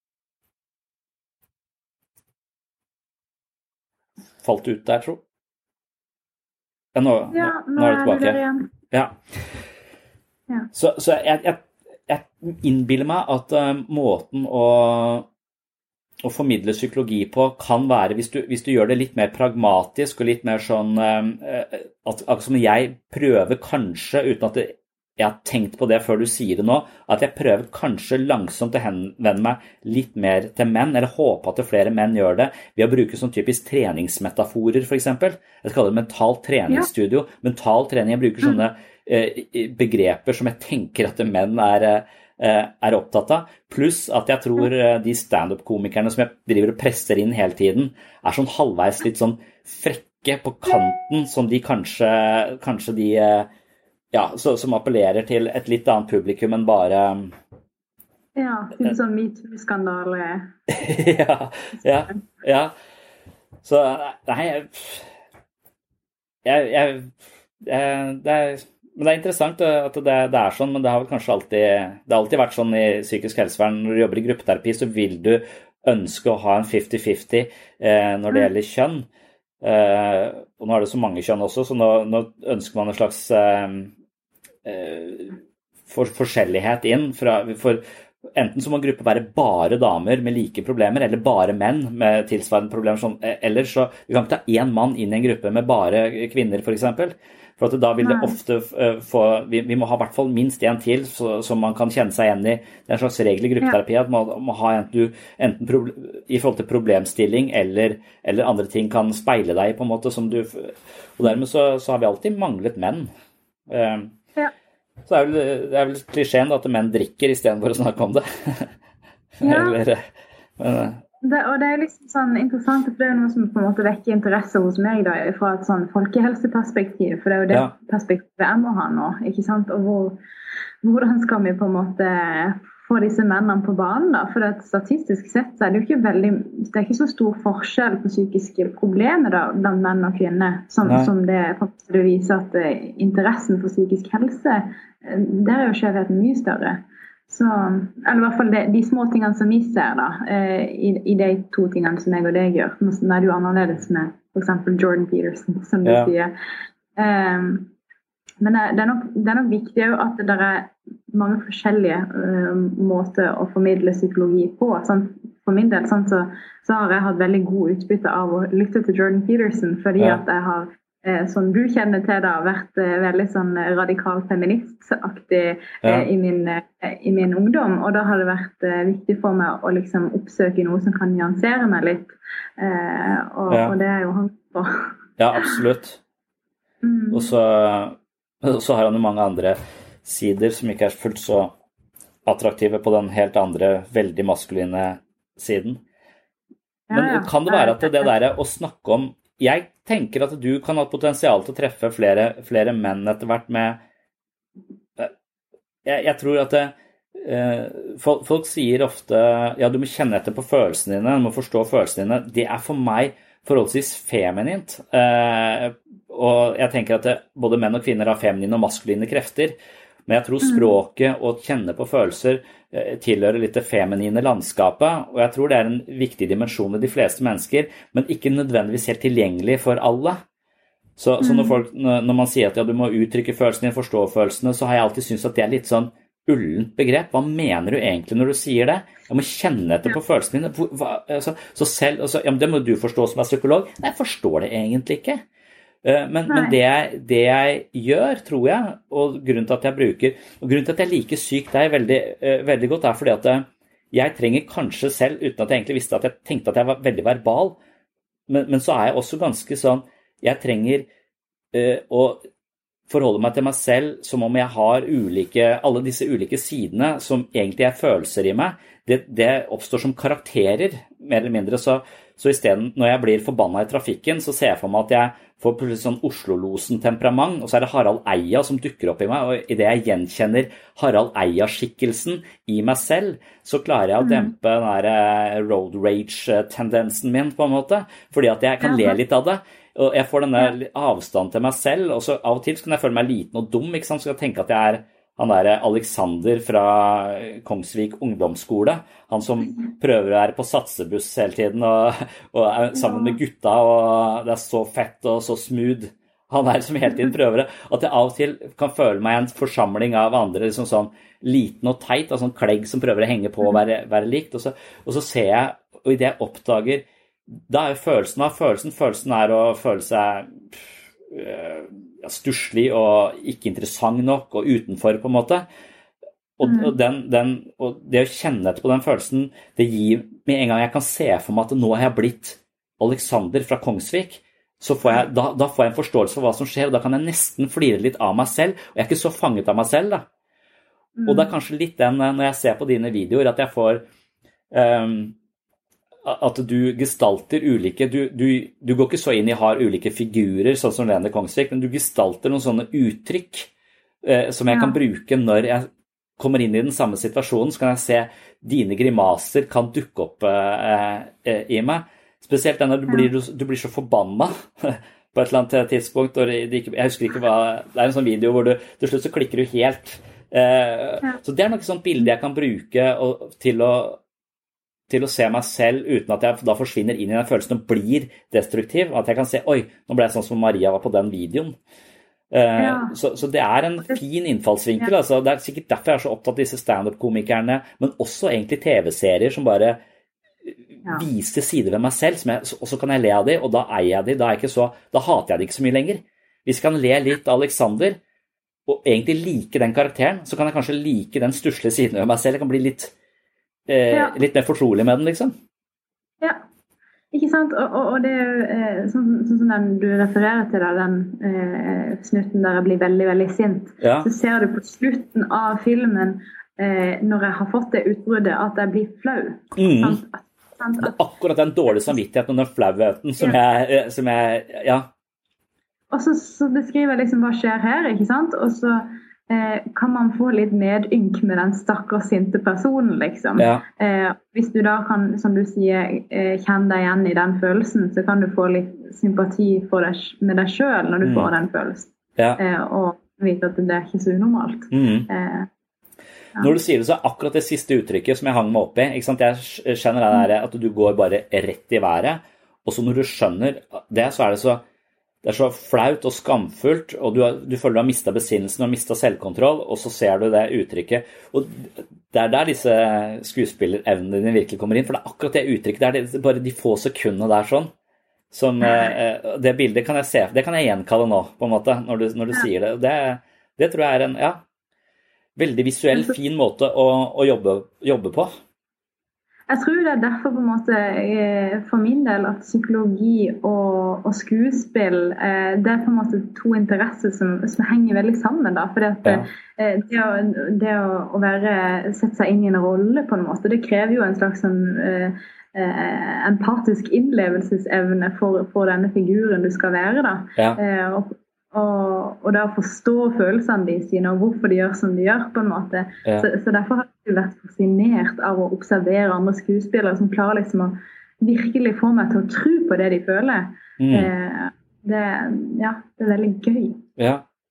Falt ut der, tro? Ja, nå, ja, nå, nå er det tilbake. igjen. Ja. Ja. Så, så jeg, jeg, jeg innbiller meg at uh, måten å å formidle psykologi på kan være, hvis du, hvis du gjør det litt mer pragmatisk og litt mer sånn, at, at som jeg prøver kanskje, uten at jeg har tenkt på det før du sier det nå, at jeg prøver kanskje langsomt å henvende meg litt mer til menn, eller håper at flere menn gjør det, ved å bruke sånn typisk treningsmetaforer for eksempel. Jeg kaller det mentalt treningsstudio. Ja. Mental trening, jeg bruker sånne eh, begreper som jeg tenker at menn er er opptatt av, pluss at jeg tror de stand-up-komikerne som jeg driver og presser inn hele tiden, er sånn halvveis litt sånn frekke på kanten, som de kanskje, kanskje de, ja, så, som appellerer til et litt annet publikum enn bare... Ja, det er sånn MeToo-skandale. ja, ja, ja. Så, nei, jeg, jeg, jeg, jeg det er... Men det er interessant at det, det er sånn, men det har vel kanskje alltid, det har alltid vært sånn i psykisk helsevern. Når du jobber i gruppeterapi, så vil du ønske å ha en femti femti eh, når det gjelder kjønn. Eh, og nå er det så mange kjønn også, så nå, nå ønsker man en slags eh, for, forskjellighet inn. Fra, for enten så må en gruppe være bare damer med like problemer, eller bare menn med tilsvarende problemer, sånn, eller så vi kan ikke ta en mann inn i en gruppe med bare kvinner for eksempel, for at da vil det ofte uh, få, vi, vi må ha i hvert fall minst en til, så, som man kan kjenne seg igjen i. Det er en slags regel i gruppeterapi, at man må ha en du, enten pro, i forhold til problemstilling, eller, eller andre ting kan speile deg på en måte, som du, og dermed så, så har vi alltid manglet menn. Uh, ja. Så er vel, det er vel klisjeen da, at menn drikker i stedet for å snakke om det. Ja. eller, men, Det, og det er liksom sånn interessant, for det er noe som på en måte vekker interesse hos meg da, fra et sånn folkehelseperspektiv, for det er jo det ja. perspektivet jeg må ha nå, ikke sant? Og hvor, hvordan skal vi på en måte få disse mennene på banen da? For at statistisk sett så er det jo ikke veldig, det er ikke så stor forskjell på psykiske problemer da, blant menn og kvinner, som, som det faktisk det viser at uh, interessen for psykisk helse, uh, der er jo skjevheten mye større. Så, eller i hvert fall de, de små tingene som vi ser da, eh, i, i de to tingene som jeg og deg gjør. Nå er det jo annerledes med for eksempel Jordan Peterson, som du ja. sier. Um, men det, det, er nok, det er nok viktig at det er mange forskjellige uh, måter å formidle psykologi på. Sånn, for min del sånn, så, så har jeg hatt veldig god utbytte av å lytte til Jordan Peterson, fordi ja. at jeg har som du kjenner til da, vært veldig sånn radikal feministaktig ja. i, min, i min ungdom, og da har det vært viktig for meg å liksom oppsøke noe som kan nyansere meg litt, og, ja. og det er jo han på. Ja, absolutt. Mm. Og så, så har han jo mange andre sider som ikke er fullt så attraktive på den helt andre, veldig maskuline siden. Men ja, ja. kan det være at det der å snakke om, jeg tenker at du kan ha potensial til å treffe flere, flere menn etter hvert med, jeg, jeg tror at det, eh, folk, folk sier ofte, ja du må kjenne etter på følelsene dine, du må forstå følelsene dine, det er for meg forholdsvis feminint, eh, og jeg tenker at det, både menn og kvinner har feminine og maskuline krefter, men jeg tror språket og kjenne på følelser tilhører litt det feminine landskapet, og jeg tror det er en viktig dimensjon i de fleste mennesker, men ikke nødvendigvis helt tilgjengelig for alle. Så, så når, folk, når man sier at ja, du må uttrykke følelsene, forstå følelsene, så har jeg alltid syntes at det er litt sånn ullent begrep. Hva mener du egentlig når du sier det? Jeg må kjenne etter på følelsene dine. Hva, altså, så selv, altså, ja, men det må du forstå som er psykolog. Nei, jeg forstår det egentlig ikke. Men, men det, jeg, det jeg gjør, tror jeg, og grunnen til at jeg bruker, og grunnen til at jeg liker syk deg veldig, veldig godt, er fordi at jeg trenger kanskje selv, uten at jeg egentlig visste at jeg tenkte at jeg var veldig verbal, men, men så er jeg også ganske sånn, jeg trenger uh, å forholde meg til meg selv som om jeg har ulike, alle disse ulike sidene som egentlig er følelser i meg. Det, det oppstår som karakterer, mer eller mindre, så, så i stedet når jeg blir forbannet i trafikken, så ser jeg for meg at jeg får plutselig sånn Oslo-losen-temperament, og så er det Harald Eia som dukker opp i meg, og i det jeg gjenkjenner Harald Eia-skikkelsen i meg selv, så klarer jeg å dempe den der road rage-tendensen min på en måte, fordi at jeg kan le litt av det, og jeg får denne avstand til meg selv, og så av og til så kan jeg føle meg liten og dum, ikke sant? Så jeg tenker at jeg er han der Alexander fra Kongsvik ungdomsskole, han som prøver å være på satsebuss hele tiden, og, og er sammen med gutta, og det er så fett og så smooth. Han er som hele tiden prøver det, at jeg av og til kan føle meg en forsamling av andre, liksom sånn liten og teit, og sånn klegg som prøver å henge på og være, være likt, og så, og så ser jeg, og i det jeg oppdager, da er jo følelsen av følelsen, følelsen er å føle seg øh, stusslig og ikke interessant nok og utenfor på en måte, og, mm. og, den, den, og det å kjenne etter på den følelsen, det gir med en gang jeg kan se for meg at nå har jeg blitt Alexander fra Kongsvik, så får jeg, da, da får jeg en forståelse for hva som skjer, og da kan jeg nesten flire litt av meg selv, og jeg er ikke så fanget av meg selv da. Mm. Og det er kanskje litt den, når jeg ser på dine videoer, at jeg får um, at du gestalter ulike, du, du, du går ikke så inn i har ulike figurer, sånn som Lene Kongsvik, men du gestalter noen sånne uttrykk eh, som jeg ja. kan bruke når jeg kommer inn i den samme situasjonen, så kan jeg se dine grimaser kan dukke opp eh, eh, i meg. Spesielt når du blir, du, du blir så forbannet på et eller annet tidspunkt, og det ikke, jeg husker ikke hva, det er en sånn video hvor du, til slutt så klikker du helt. Eh, ja. Så det er noe sånt bilde jeg kan bruke og, til å til å se meg selv uten at jeg da forsvinner inn i den følelsen og blir destruktiv, at jeg kan se, oi, nå ble jeg sånn som Maria var på den videoen. Ja. Så, så det er en fin innfallsvinkel. Ja. Altså. Det er sikkert derfor jeg er så opptatt av disse stand-up-komikerne, men også egentlig T V-serier som bare ja. viser sider ved meg selv, som jeg, og så kan jeg le av de, og da eier jeg de, da, er jeg ikke så, da hater jeg de ikke så mye lenger. Hvis jeg kan le litt av Alexander, og egentlig like den karakteren, så kan jeg kanskje like den stusslige siden ved meg selv. Jeg kan bli litt, eh, ja. litt mer fortrolig med den, liksom. Ja. Ikke sant? Og, og, og det er jo eh, sånn, sånn som den du refererer til, da, den eh, snutten der jeg blir veldig, veldig sint. Ja. Så ser du på slutten av filmen, eh, når jeg har fått det utbruddet, at jeg blir flau. Mm. Sant? At, sant? At, akkurat den dårlige samvittigheten og den flauheten som, ja. jeg, som jeg, ja. Og så, så beskriver jeg liksom hva skjer her, ikke sant? Og så Eh, kan man få litt medynk med den stakkars sinte personen, liksom. Ja. Eh, hvis du da kan, som du sier, eh, kjenne deg igjen i den følelsen, så kan du få litt sympati for deg, med deg selv når du mm. får den følelsen. Ja. Eh, og vite at det er ikke så unormalt. Mm. Eh, ja. Når du sier det, så er akkurat det siste uttrykket som jeg hang meg opp i, ikke sant? Jeg skjønner det der, at du går bare rett i været, og så når du skjønner det, så er det så Det er så flaut og skamfullt, og du, har, du føler du har mistet besinnelsen og mistet selvkontroll, og så ser du det uttrykket. Og det er der disse skuespillerevnene dine virkelig kommer inn, for det er akkurat det uttrykket, det er det, bare de få sekundene der sånn, som eh, det bildet kan jeg se, det kan jeg gjenkalle nå, på en måte, når du, når du sier det. det. Det tror jeg er en, ja, veldig visuell, fin måte å, å jobbe, jobbe på. Jeg tror det er derfor på en måte for min del at psykologi og, og skuespill det er på en måte to interesser som, som henger veldig sammen da, fordi at ja. det, å, det å, å være, sette seg inn i en rolle på en måte, det krever jo en slags sånn, eh, empatisk innlevelsesevne for, for denne figuren du skal være da. Ja. Eh, og, og, og da forstå følelsene de sine og hvorfor de gjør som de gjør på en måte. Ja. Så, så derfor har jeg vært fascinert av å observere andre skuespillere som klarer liksom å virkelig få meg til å tro på det de føler. Mm. Eh, det, ja, det er veldig gøy. Ja.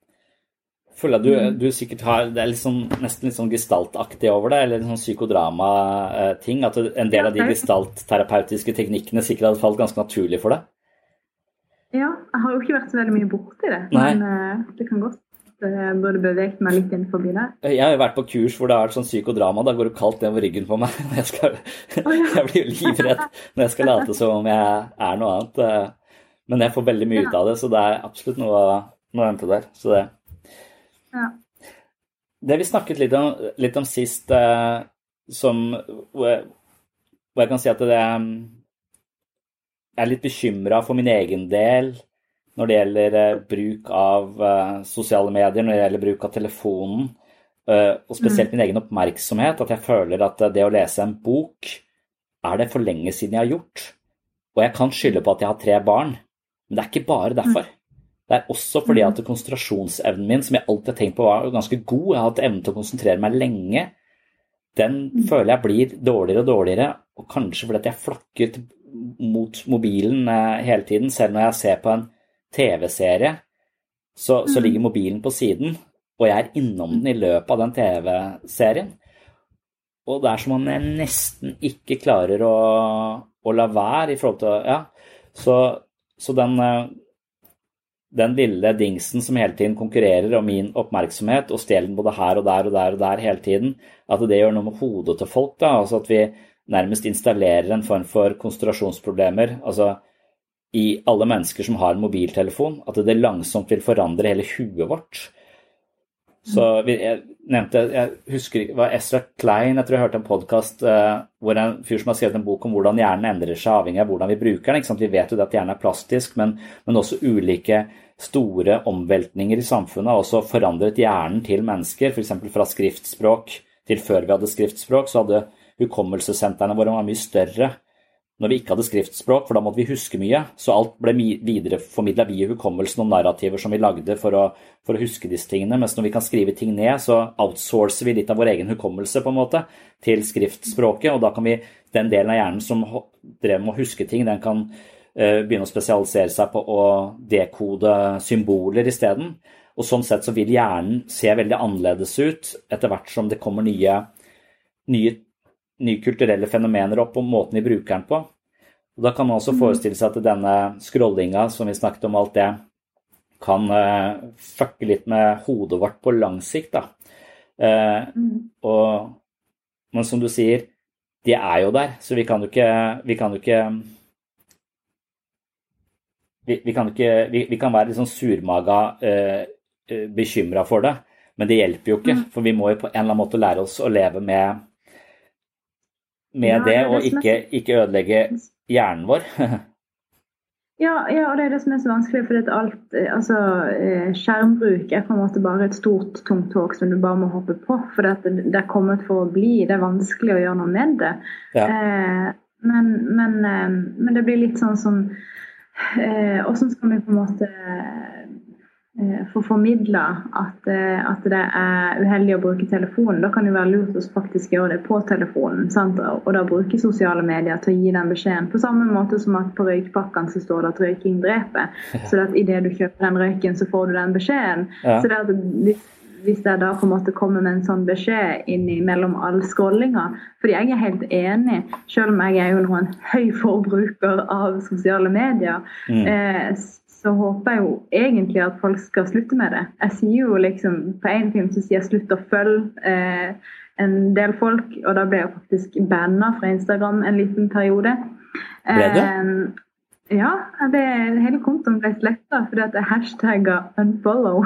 Føler du, du sikkert har, det er litt sånn, nesten litt sånn gestaltaktig over det, eller sånn psykodrama-ting, at en del av de gestaltterapeutiske teknikkene sikkert hadde falt ganske naturlig for deg? Ja, jeg har jo ikke vært så veldig mye borte i det, Nei. men uh, det kan godt. Jeg burde beveget meg litt inn forbi der. Jeg har jo vært på kurs hvor det har vært sånn psykodrama, da går det kaldt ned over ryggen på meg. Jeg, skal, oh, ja. jeg blir jo livredd når jeg skal late som om jeg er noe annet. Men jeg får veldig mye ja. ut av det, så det er absolutt noe, noe vente der. Så det. Ja. Det vi snakket litt om, litt om sist, eh, som, hvor jeg, hvor jeg kan si at det er, jeg er litt bekymret for min egen del, når det gjelder uh, bruk av uh, sosiale medier, når det gjelder bruk av telefonen, uh, og spesielt mm. min egen oppmerksomhet, at jeg føler at uh, det å lese en bok er det for lenge siden jeg har gjort. Og jeg kan skylde på at jeg har tre barn, men det er ikke bare derfor. Mm. Det er også fordi at konsentrasjonsevnen min, som jeg alltid har tenkt på var ganske god, jeg har hatt evnen til å konsentrere meg lenge, den mm. føler jeg blir dårligere og dårligere, og kanskje fordi at jeg flakker mot mobilen uh, hele tiden, selv når jeg ser på en T V-serie, så, så ligger mobilen på siden, og jeg er innom den i løpet av den T V-serien. Og det er som om jeg nesten ikke klarer å, å la være i forhold til, ja, så, så den, den lille dingsen som hele tiden konkurrerer om min oppmerksomhet, og stjeler den både her og der og der og der hele tiden, at det gjør noe med hodet til folk da, altså at vi nærmest installerer en form for konsentrasjonsproblemer, altså i alle mennesker som har en mobiltelefon, at det langsomt vil forandre hele huet vårt. Så vi, jeg nevnte, jeg husker, det var Ezra Klein, jeg tror jeg hørte en podcast uh, hvor en fyr som har skrevet en bok om hvordan hjernen endrer seg avhengig av hvordan vi bruker den. Ikke sant? Vi vet jo at hjernen er plastisk, men, men også ulike store omveltninger i samfunnet har også forandret hjernen til mennesker, for eksempel fra skriftspråk til før vi hadde skriftspråk, så hadde hukommelsessentrene våre var mye større når vi ikke hadde skriftspråk, for da måtte vi huske mye, så alt ble videreformidlet via hukommelsen og narrativer som vi lagde for å, for å huske disse tingene, mens når vi kan skrive ting ned, så outsourcer vi litt av vår egen hukommelse på en måte til skriftspråket, og da kan vi, den delen av hjernen som drev med å huske ting, den kan uh, begynne å spesialisere seg på å dekode symboler i stedet, og sånn sett så vil hjernen se veldig annerledes ut etter hvert som det kommer nye, nye nye kulturelle fenomener opp om måten vi bruker den på. Og da kan man også forestille seg at denne scrollinga som vi snakket om alt det, kan uh, fucke litt med hodet vårt på lang sikt da. Uh, mm. og, men som du sier, de er jo der, så vi kan jo ikke, vi kan jo ikke, vi, vi kan ikke, vi, vi kan være litt sånn surmaga, uh, bekymret for det, men det hjelper jo ikke, for vi må jo på en eller annen måte lære oss å leve med, med ja, det, og ikke, ikke ødelegge hjernen vår. ja, ja, og det er det som er så vanskelig, for at alt, altså, skjermbruk er på en måte bare et stort, tungt tog som du bare må hoppe på, for det, det er kommet for å bli, det er vanskelig å gjøre noe med det. Ja. Eh, men, men, eh, men det blir litt sånn som, eh, hvordan skal vi på en måte for å formidle at, at det er uheldig å bruke telefonen. Da kan det være lurt å faktisk gjøre det på telefonen, sant? Og da bruke sosiale medier til å gi den beskjeden. På samme måte som at på røykpakken så står det at røyking dreper. Så at i det du kjøper den røyken så får du den beskjeden. Ja. Så det at hvis, hvis jeg da på en måte kommer med en sånn beskjed inn i mellom all scrollinger, fordi jeg er helt enig, selv om jeg er jo noen høy forbruker av sosiale medier, mm. eh, så håper jeg jo egentlig at folk skal slutte med det. Jeg sier jo liksom, på en film så sier jeg slutt å følge eh, en del folk, og da ble jeg faktisk bannet fra Instagram en liten periode. Ble du? Eh, ja, det, hele kontoen ble slettet, fordi at jeg hashtagget unfollow.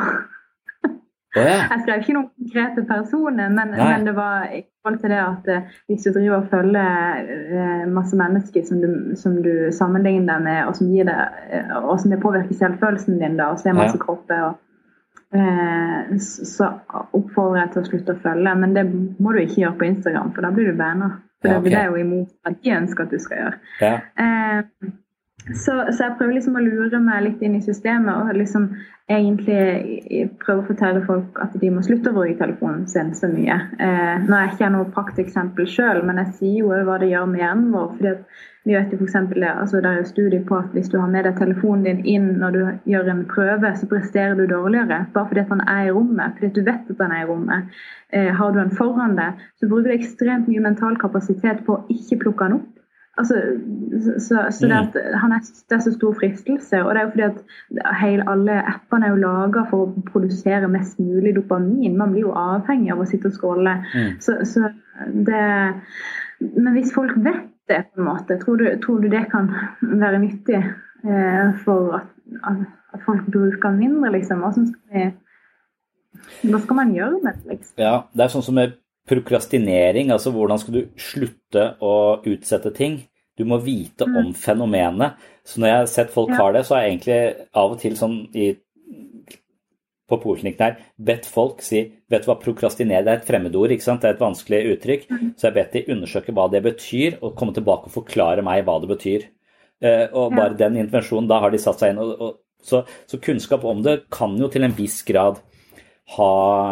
Oh, ja. Jeg skrev ikke noen konkrete personer, men, men det var i forhold til det at uh, hvis du driver og følger uh, masse mennesker som du, som du sammenligner deg med, og som, gir det, uh, og som det påvirker selvfølelsen din da, og ser masse ja. Kropper, og, uh, så oppfordrer jeg til å slutte å følge, men det må du ikke gjøre på Instagram, for da blir du bannet. For ja, okay. Det er jo imot at de ønsker at du skal gjøre. Ja. Uh, Så, så jeg prøver liksom å lure meg litt inn i systemet og liksom egentlig prøve å fortelle folk at de må slutte å bruke telefonen sin så mye. Eh, nå er jeg ikke noe prakteksempel selv, men jeg sier jo hva det gjør med hjernen vår, fordi at vi vet jo for eksempel det, altså det er jo studier på at hvis du har med deg telefonen din inn når du gjør en prøve, så presterer du dårligere, bare fordi at den er i rommet, fordi at du vet at den er i rommet. Eh, har du den foran deg, så bruker du ekstremt mye mental kapasitet på å ikke plukke den opp. Altså, så, så det, at han er, det er så stor fristelse, og det er jo fordi at hele, alle appene er jo laget for å produsere mest mulig dopamin. Man blir jo avhengig av å sitte og scrolle. Mm. Så, så det, men hvis folk vet det på en måte, tror du, tror du det kan være nyttig eh, for at, at folk bruker mindre, liksom? Hva skal, vi, hva skal man gjøre med det, liksom? Ja, det er sånn som med prokrastinering, altså hvordan skal du slutte å utsette ting? Du må vite mm. om fenomenet. Så når jeg har sett folk ja. Har det, så er jeg egentlig av og til sånn i, på poliklinikken her, bedt folk si, vet du hva prokrastinere, det er et fremmedord, ikke sant? Det er et vanskelig uttrykk, mm. så jeg bedt de undersøke hva det betyr, og komme tilbake og forklare meg hva det betyr. Uh, og bare ja. Den intervensjonen, da har de satt seg inn. Og, og, så, så kunnskap om det kan jo til en viss grad ha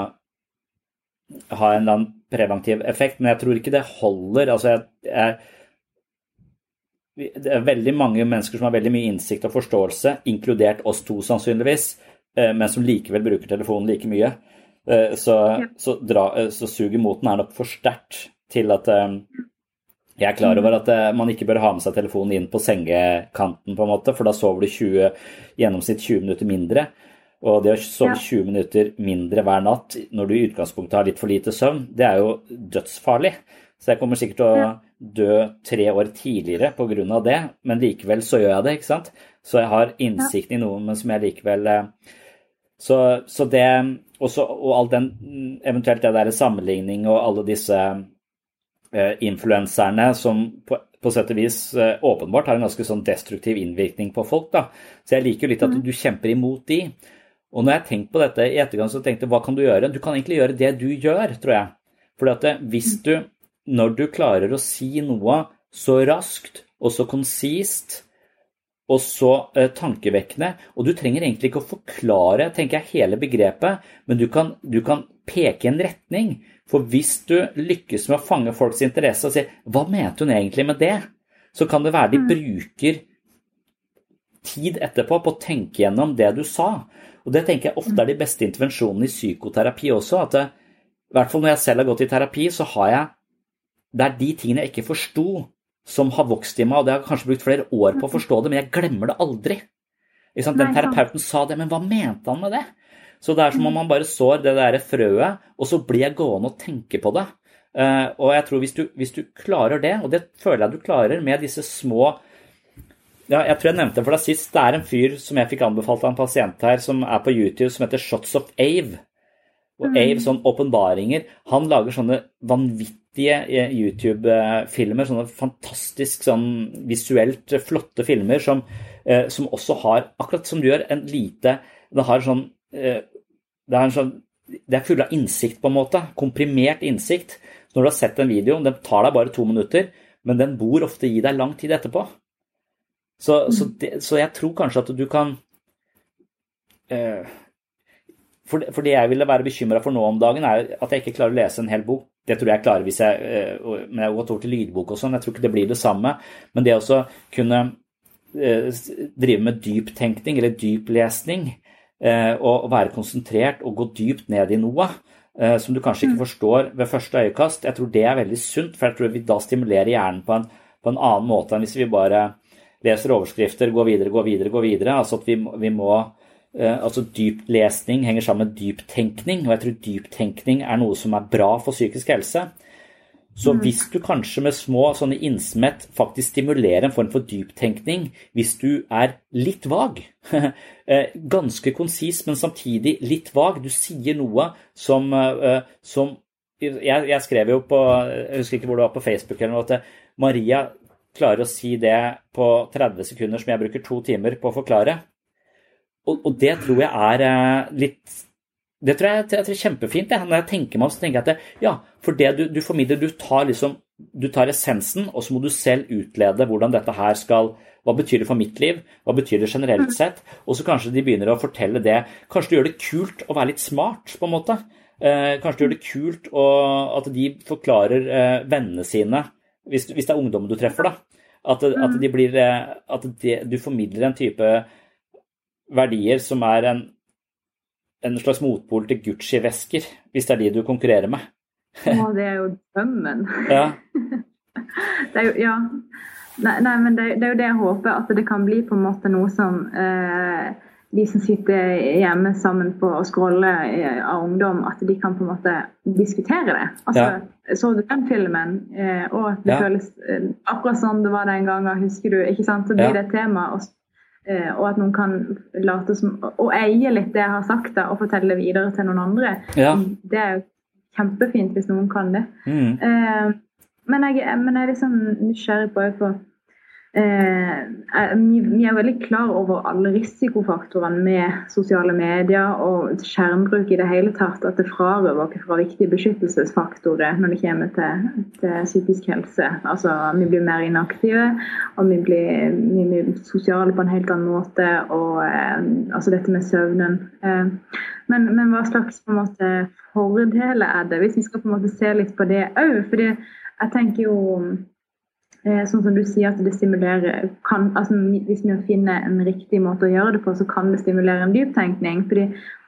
ha en eller annen preventiv effekt, men jeg tror ikke det holder. Altså, jeg, jeg, det er veldig mange mennesker som har veldig mye innsikt og forståelse, inkludert oss to sannsynligvis, men som likevel bruker telefonen like mye. Så, ja. så, dra, så suger moten er nok for sterkt til at jeg er klar over at man ikke bør ha med seg telefonen inn på sengekanten på en måte, for da sover du tjue, gjennomsnitt tjue minutter mindre. Og det å sove ja. tjue minutter mindre hver natt når du i utgangspunktet har litt for lite søvn, det er jo dødsfarlig. Så jeg kommer sikkert til å dø tre år tidligere på grunn av det, men likevel så gjør jeg det, ikke sant? Så jeg har innsikt i noe, men som jeg likevel... Så, så det, også, og all den, eventuelt det der sammenligning og alle disse eh, influenserne som på, på sett og vis eh, åpenbart har en ganske sånn destruktiv innvirkning på folk da. Så jeg liker jo litt at du kjemper imot de. Og når jeg tenkte på dette i ettergang, så tenkte jeg, hva kan du gjøre? Du kan egentlig gjøre det du gjør, tror jeg. Fordi at hvis du, når du klarer å si noe så raskt og så konsist, og så eh, tankevekkende, og du trenger egentlig ikke å forklare, tenker jeg, hele begrepet, men du kan, du kan peke en retning. For hvis du lykkes med å fange folks interesse og si, hva mente hun egentlig med det? Så kan det være de bruker tid etterpå på å tenke gjennom det du sa. Og det tenker jeg ofte er de beste intervensjonene i psykoterapi også, at det, i hvert fall når jeg selv har gått i terapi, så har jeg, det er de tingene jeg ikke forstod, som har vokst i meg, og det har kanskje brukt flere år på å forstå det, men jeg glemmer det aldri. Ikke sant? Den terapeuten sa det, men hva mente han med det? Så det er som om man bare sår det der frøet, og så blir jeg gående og tenke på det. Uh, og jeg tror hvis du, hvis du klarer det, og det føler jeg du klarer med disse små, ja, jeg tror jeg nevnte for deg sist, det er en fyr som jeg fikk anbefalt av en pasient her, som er på YouTube, som heter Shots of Ave. Og mm. Ave, sånn åpenbaringer, han lager sånne vanvittige YouTube-filmer, sånne fantastisk, sånn visuelt flotte filmer, som, uh, som også har, akkurat som du gjør, en lite, det har sånn, uh, det er en sånn, det er full av innsikt på en måte, komprimert innsikt. Når du har sett en video, den tar deg bare to minutter, men den bor ofte i deg lang tid etterpå. Så, mm. så, det, så jeg tror kanskje at du kan, uh, for, det, for det jeg ville være bekymret for nå om dagen, er at jeg ikke klarer å lese en hel bok. Det tror jeg klarer hvis jeg, uh, men jeg har gått over til lydbok og sånn, jeg tror ikke det blir det samme, men det også kunne uh, drive med dyptenkning eller dyplesning, uh, og være konsentrert og gå dypt ned i noe, som du kanskje ikke forstår ved første øyekast. Jeg tror det er veldig sunt, for jeg tror vi da stimulerer hjernen på en, på en annen måte enn hvis vi bare leser overskrifter, går videre, går videre, går videre. Altså at vi, vi må, altså dyplesning henger sammen med dyptenkning, og jeg tror dyptenkning er noe som er bra for psykisk helse. Så hvis du kanskje med små sånne innsmett faktisk stimulerer en form for dyptenkning, hvis du er litt vag, ganske konsis, men samtidig litt vag, du sier noe som, som jeg, jeg skrev jo på, jeg husker ikke hvor det var på Facebook eller noe, at Maria klarer å si det på tretti sekunder som jeg bruker to timer på å forklare. Og, og det tror jeg er litt Det tror jeg, jeg tror er kjempefint. Det. Når jeg tenker meg om, så tenker jeg at det, ja, for det du, du formidler, du tar, liksom, du tar essensen, og så må du selv utlede hvordan dette her skal, hva betyr det for mitt liv, hva betyr det generelt sett, og så kanskje de begynner å fortelle det. Kanskje du gjør det kult å være litt smart, på en måte. Eh, kanskje du gjør det kult å, at de forklarer eh, vennene sine, hvis, hvis det er ungdom du treffer, da. At, at, de blir, at de, du formidler en type verdier som er en en slags motpol til Gucci-vesker, hvis det er de du konkurrerer med. Å, det er jo drømmen. Ja. Det er jo, ja. Nei, nei men det, det er jo det jeg håper, at det kan bli på en måte noe som eh, de som sitter hjemme sammen på å scrolle eh, av ungdom, at de kan på en måte diskutere det. Altså, ja. Så du den filmen, eh, og at det ja. føles eh, akkurat sånn det var den gangen, husker du, ikke sant? Så blir ja. det et tema, og og at noen kan late som, og eie litt det jeg har sagt da, og fortelle det videre til noen andre. Ja. Det er jo kjempefint hvis noen kan det. Mm. Eh, men, jeg, men jeg er liksom nysgjerrig på, på eh, vi, vi er veldig klar over alle risikofaktorene med sosiale medier og skjermbruk i det hele tatt, at det frarøver oss fra viktige beskyttelsesfaktorer når det kommer til, til psykisk helse. Altså, vi blir mer inaktive, og vi blir, vi blir sosiale på en helt annen måte, og eh, altså dette med søvnen. Eh, men, men hva slags på en måte fordeler er det, hvis vi skal på en måte se litt på det også? Fordi jeg tenker jo, sånn som du sier at det stimulerer, kan, altså hvis vi finner en riktig måte å gjøre det på, så kan det stimulere en dyptenkning, fordi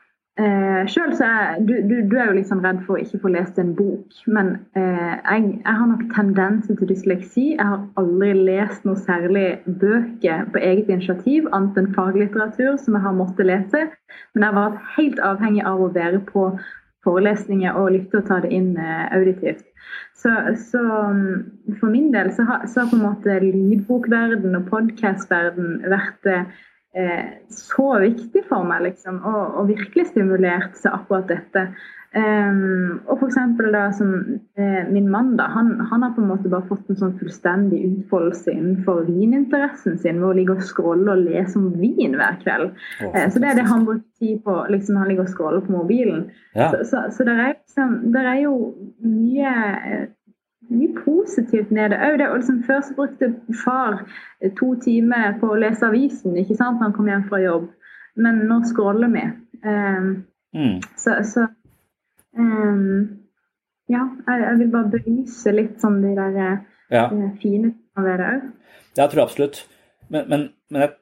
eh, selv så er du, du, du er jo liksom redd for å ikke få lest en bok, men eh, jeg, jeg har nok tendenser til dysleksi. Jeg har aldri lest noe særlig bøker på eget initiativ, annet enn faglitteratur som jeg har måttet lese, men jeg har vært helt avhengig av å være på forelesninger og lytte og ta det inn eh, auditivt. Så, så for min del så har, så har på en måte lydbokverden og podcastverden vært eh, så viktig for meg liksom, og, og virkelig stimulert til akkurat dette. Um, og for eksempel da som eh, min mann da, han, han har på en måte bare fått en sånn fullstendig utfoldelse innenfor vininteressen sin, hvor han ligger og scroller og leser om vin hver kveld. Oh, eh, så det er det han bruker tid på, liksom han ligger og scroller på mobilen. Ja. Så, så, så det er, liksom, det er jo mye, mye positivt med det. Det, og liksom, før så brukte far to timer på å lese avisen, ikke sant, når han kom hjem fra jobb. Men nå scroller vi. Um, mm. Så, så Um, ja, jeg, jeg vil bare belyse litt sånn de der ja. uh, fine tingene ved det også. Ja, jeg tror absolutt. Men, men, men jeg,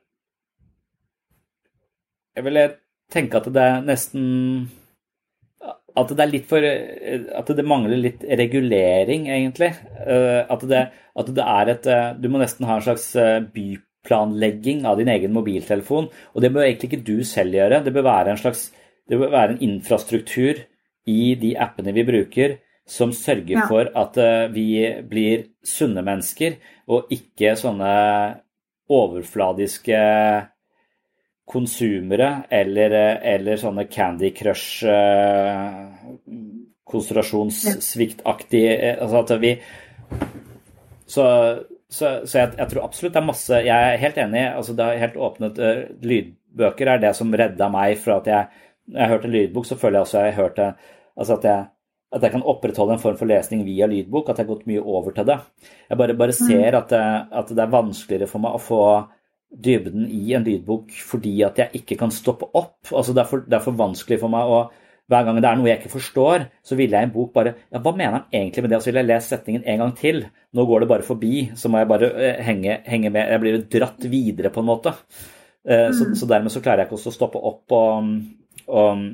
jeg vil tenke at det er nesten at det er litt for at det mangler litt regulering egentlig. Uh, at, det, at det er et du må nesten ha en slags by planlegging av din egen mobiltelefon, og det bør egentlig ikke du selv gjøre, det bør være en slags, det bør være en infrastruktur i de appene vi bruker, som sørger ja. For at uh, vi blir sunne mennesker, og ikke sånne overfladiske konsumere, eller, eller sånne Candy Crush uh, konsentrasjonssviktaktig, altså at vi så, så, så jeg, jeg tror absolutt det er masse, jeg er helt enig, altså det er helt åpnet uh, lydbøker er det som redda meg fra at jeg, når jeg hørte en lydbok, så føler jeg også at jeg hørte, altså at jeg, at jeg kan opprettholde en form for lesning via lydbok, at jeg har gått mye over til det. Jeg bare, bare ser at det, at det er vanskeligere for meg å få dybden i en lydbok fordi at jeg ikke kan stoppe opp. Altså det er for, det er for vanskelig for meg, og hver gang det er noe jeg ikke forstår, så vil jeg i en bok bare, ja, hva mener han egentlig med det? Og så vil jeg lese setningen en gang til. Nå går det bare forbi, så må jeg bare henge, henge med. Jeg blir dratt videre på en måte. Så, så dermed så klarer jeg ikke også å stoppe opp og, og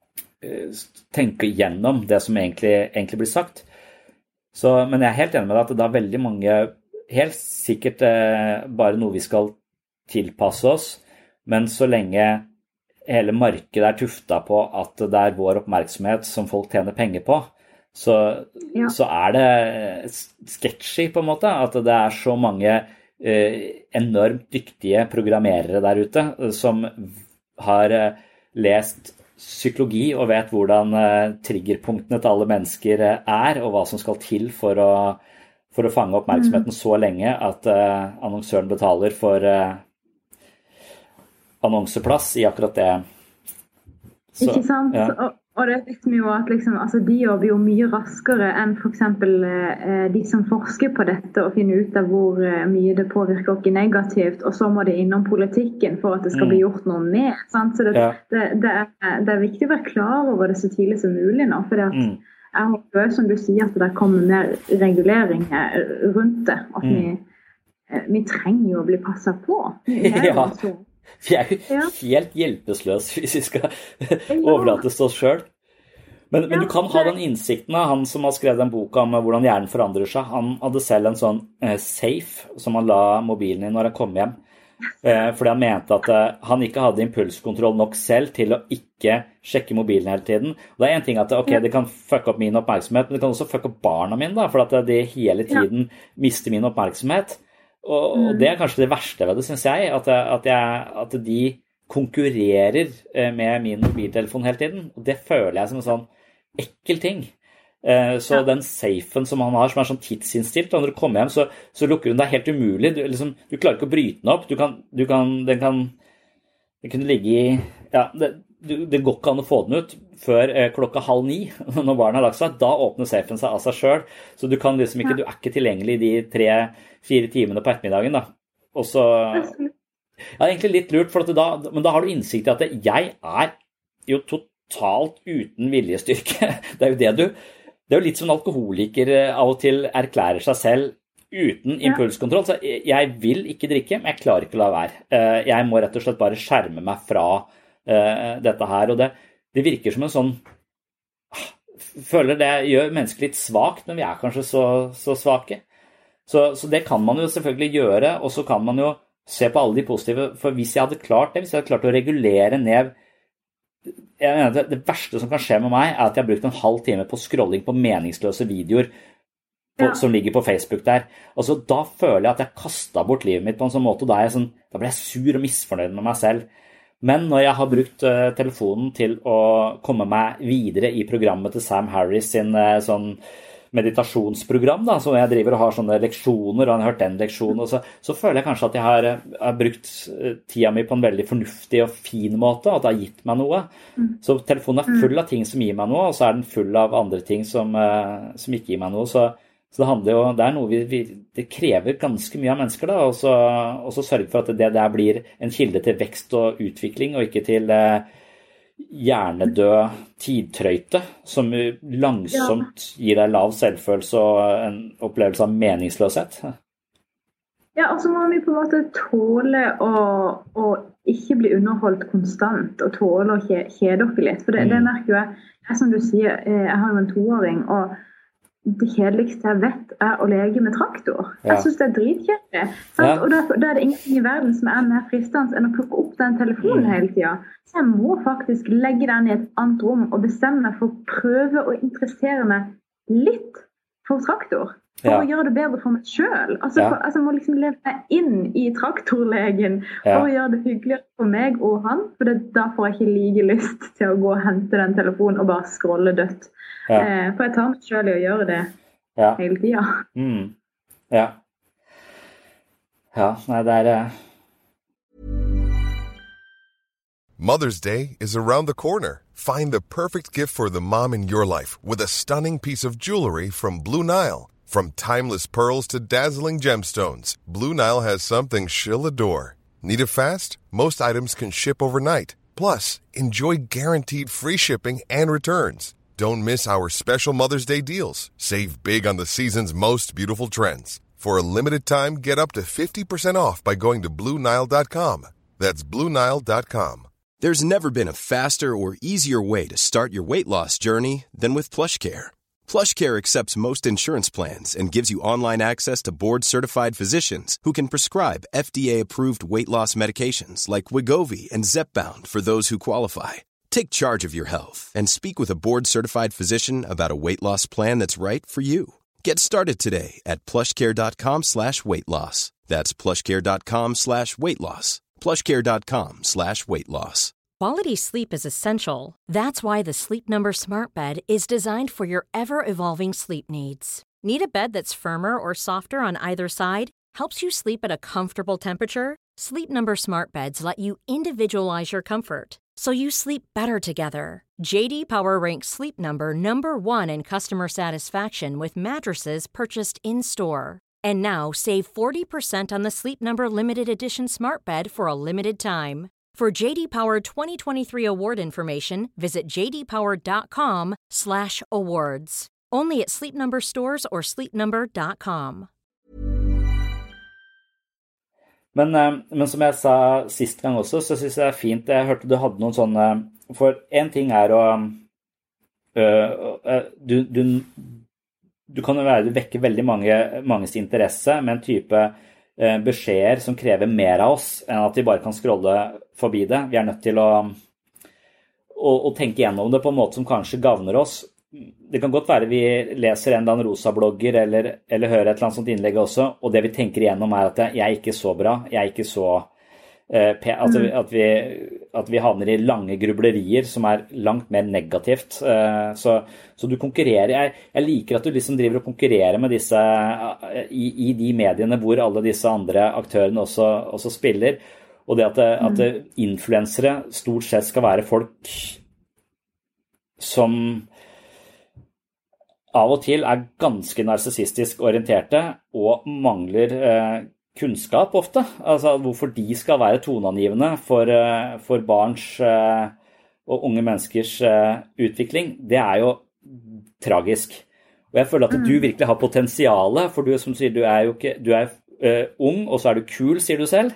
tenke igjennom det som egentlig, egentlig blir sagt. Så, men jeg er helt enig med deg at det er veldig mange, helt sikkert eh, bare noe vi skal tilpasse oss, men så lenge hele markedet er tufta på at det er vår oppmerksomhet som folk tjener penger på, så, ja. Så er det sketchy på en måte, at det er så mange eh, enormt dyktige programmerere der ute som har eh, lest psykologi og vet hvordan uh, triggerpunktene til alle mennesker uh, er, og hva som skal til for å, for å fange oppmerksomheten mm. så lenge at uh, annonsøren betaler for uh, annonseplass i akkurat det. Så, ikke sant? Ja. Og, og det vet vi jo at liksom, altså, de jobber jo mye raskere enn for eksempel uh, de som forsker på dette og finner ut av hvor uh, mye det påvirker oss negativt, og så må det innom politikken for at det skal mm. bli gjort noe med. Sant? Så det, ja. det, det, er, det er viktig å være klar over det så tidlig som mulig nå, for mm. jeg håper, som du sier, at det kommer mer regulering rundt det, at mm. vi, vi trenger jo å bli passet på. Ja. Vi er jo ja. helt hjelpeløse hvis vi skal overlates til oss selv. Men, men ja, du kan ha den innsikten av han som har skrevet en bok om hvordan hjernen forandrer seg. Han hadde selv en sånn eh, safe som han la mobilen i når han kom hjem. Eh, fordi han mente at eh, han ikke hadde impulskontroll nok selv til å ikke sjekke mobilen hele tiden. Og det er en ting at ok, det kan fucke opp min oppmerksomhet, men det kan også fucke opp barna mine, da, for at de hele tiden mister min oppmerksomhet. Og, og det er kanskje det verste ved det, synes jeg, at, at, jeg, at de konkurrerer med min mobiltelefon hele tiden. Og det føler jeg som en sånn ekkel ting. Så ja. Den safen som han har, som er sånn tidsinnstilt, og når du kommer hjem, så, så lukker hun deg helt umulig. Du, liksom, du klarer ikke å bryte den opp. Du kan, du kan, den kan den kunne ligge i ja, det, det går ikke an å få den ut før eh, klokka halv ni, når barnet har lagt seg. Da åpner safen seg av seg selv. Så du kan liksom ikke, du er ikke tilgjengelig i de tre-fire timene på ettermiddagen da. Og så ja, egentlig litt lurt, for at da, men da har du innsikt i at jeg er jo totalt uten viljestyrke. Det er jo det du, det er jo litt som en alkoholiker av og til erklærer seg selv uten impulskontroll. Så jeg vil ikke drikke, men jeg klarer ikke å la være. Jeg må rett og slett bare skjerme meg fra dette her, og det, det virker som en sånn føler det gjør mennesker litt svagt når vi er kanskje så, så svake. Så, så det kan man jo selvfølgelig gjøre, og så kan man jo se på alle de positive, for hvis jeg hadde klart det, hvis jeg hadde klart å regulere ned jeg mener det, det verste som kan skje med meg er at jeg har brukt en halv time på scrolling på meningsløse videoer på, ja. Som ligger på Facebook der. Altså, da føler jeg at jeg kastet bort livet mitt på en sånn måte, og da, er jeg sånn, da blir jeg sur og misfornøyd med meg selv. Men når jeg har brukt uh, telefonen til å komme meg videre i programmet til Sam Harris sin uh, sånn meditasjonsprogram, da, så jeg driver og har sånne leksjoner, og han har hørt den leksjonen, og så, så føler jeg kanskje at jeg har, har brukt tida mi på en veldig fornuftig og fin måte, at det har gitt meg noe. Mm. Så telefonen er full av ting som gir meg noe, og så er den full av andre ting som, uh, som ikke gir meg noe, så Så det handler jo, det er noe vi, vi det krever ganske mye av mennesker da, og så, og så sørge for at det der blir en kilde til vekst og utvikling, og ikke til eh, hjernedød tidtrøyte, som langsomt gir deg lav selvfølelse og en opplevelse av meningsløshet. Ja, og så må vi på en måte tåle å, å ikke bli underholdt konstant, og tåle å kjede dere litt, for det, mm. det merker jo jeg, jeg, som du sier, jeg har jo en toåring, og det kjedeligste jeg vet er å leke med traktor. Ja. Jeg synes det er dritkjedelig. Ja. Og da, da er det ingenting i verden som er mer fristende enn å plukke opp den telefonen mm. hele tiden. Så jeg må faktisk legge den i et annet rom og bestemme meg for å prøve å interessere meg litt for traktor. For ja. Å gjøre det bedre for meg selv. Altså, ja. for, altså, jeg må liksom leve meg inn i traktorlegen for ja. Å gjøre det hyggeligere for meg og han. For det, da får jeg ikke like lyst til å gå og hente den telefonen og bare scrolle dødt. Ja. Eh, for jeg tar meg selv i å gjøre det ja. Hele tiden. Mm. Ja. Ja, nei, det er... Uh... Mother's Day is around the corner. Find the perfect gift for the mom in your life with a stunning piece of jewelry from Blue Nile. From timeless pearls to dazzling gemstones, Blue Nile has something she'll adore. Need it fast? Most items can ship overnight. Plus, enjoy guaranteed free shipping and returns. Don't miss our special Mother's Day deals. Save big on the season's most beautiful trends. For a limited time, get up to fifty percent off by going to Blue Nile dot com. That's Blue Nile dot com. There's never been a faster or easier way to start your weight loss journey than with PlushCare. PlushCare accepts most insurance plans and gives you online access to board-certified physicians who can prescribe F D A-approved weight loss medications like Wegovy and Zepbound for those who qualify. Take charge of your health and speak with a board-certified physician about a weight loss plan that's right for you. Get started today at plushcare.com slash weight loss. That's plushcare.com slash weight loss. plushcare.com slash weight loss. Quality sleep is essential. That's why the Sleep Number Smart Bed is designed for your ever-evolving sleep needs. Need a bed that's firmer or softer on either side? Helps you sleep at a comfortable temperature? Sleep Number Smart Beds let you individualize your comfort, so you sleep better together. J D Power ranks Sleep Number number one in customer satisfaction with mattresses purchased in-store. And now, save forty percent on the Sleep Number Limited Edition Smart Bed for a limited time. For J D Power twenty twenty-three award information, visit jdpower.com slash awards. Only at Sleep Number stores or sleep number dot com. Men, men som jeg sa sist gang også, så synes jeg det er fint. Jeg hørte du hadde noen sånne... For en ting er å... Øh, du, du, du kan jo være, du vekker veldig mange, manges interesse med en type øh, beskjeder som krever mer av oss enn at vi bare kan scrolle forbi det. Vi er nødt til å, å, å tenke gjennom det på en måte som kanskje gavner oss. Det kan godt være vi leser en eller annen rosa-blogger eller, eller hører et eller annet sånt innlegg også, og det vi tenker igjennom er at jeg er ikke så bra, jeg er ikke så uh, pe- at, vi, at, vi, at vi havner i lange grublerier som er langt mer negativt. Uh, så, så du konkurrerer, jeg, jeg liker at du liksom driver og konkurrerer med disse, uh, i, i de mediene hvor alle disse andre aktørene også, også spiller, og det at, at mm. influensere stort sett skal være folk som av og til er ganske narsissistisk orienterte og mangler eh, kunnskap ofte. Altså hvorfor de skal være toneangivende for, eh, for barns eh, og unge menneskers eh, utvikling, det er jo tragisk. Og jeg føler at du virkelig har potensiale, for du som sier du er jo ikke, du er eh, ung, og så er du kul, sier du selv.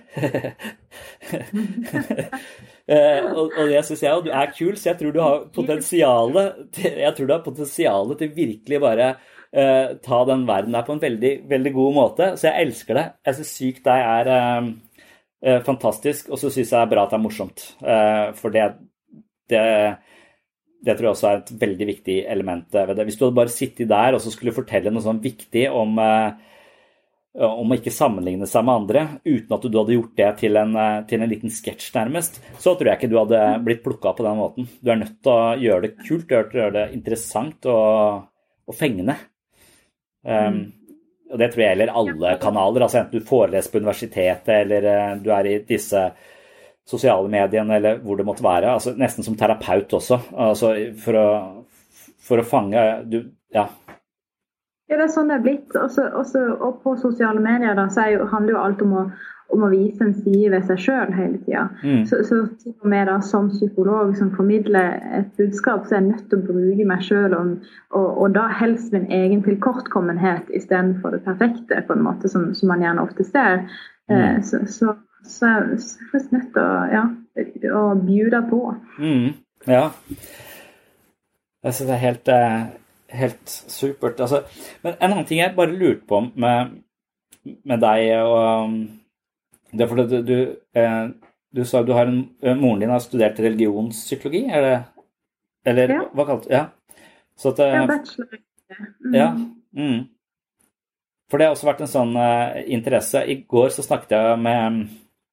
Uh, og, og det synes jeg, og du er kul, så jeg tror du har potensiale til, jeg tror du har potensiale til virkelig bare uh, ta den verden der på en veldig, veldig god måte, så jeg elsker det. Jeg synes sykt deg er uh, uh, fantastisk, og så synes jeg det er bra at det er morsomt, uh, for det, det, det tror jeg også er et veldig viktig element ved det. Hvis du hadde bare sittet der og så skulle fortelle noe sånn viktig om uh, om å ikke sammenligne seg med andre, uten at du hadde gjort det til en, til en liten sketsj nærmest, så tror jeg ikke du hadde blitt plukket på den måten. Du er nødt til å gjøre det kult, du er nødt til å gjøre det interessant og, og fengende. Um, og det tror jeg gjelder alle kanaler, altså enten du foreleser på universitetet, eller uh, du er i disse sosiale mediene, eller hvor det måtte være, altså nesten som terapeut også, altså for å, for å fange, du, ja, Ja, det er sånn det er blitt. Også, også, og på sosiale medier da, så er jo, handler jo alt om å, om å vise en side ved seg selv hele tiden. Mm. Så, så til og med da, som psykolog som formidler et budskap, så er jeg nødt til å bruke meg selv om, og, og da helst min egen tilkortkommenhet i stedet for det perfekte, på en måte som, som man gjerne ofte ser. Mm. Eh, så, så, så, så er jeg faktisk nødt til å, ja, å bjude på. Mm. Ja. Altså, det er helt... Uh... helt supert. Altså, men en annen ting jeg bare lurte på med, med deg, og det er fordi du, du, eh, du sa du har en, moren din har studert religionspsykologi, er det, eller ja. Hva kalte du, ja. Så at, ja, bachelor. Mm. Ja, mm. For det har også vært en sånn uh, interesse. I går så snakket jeg med,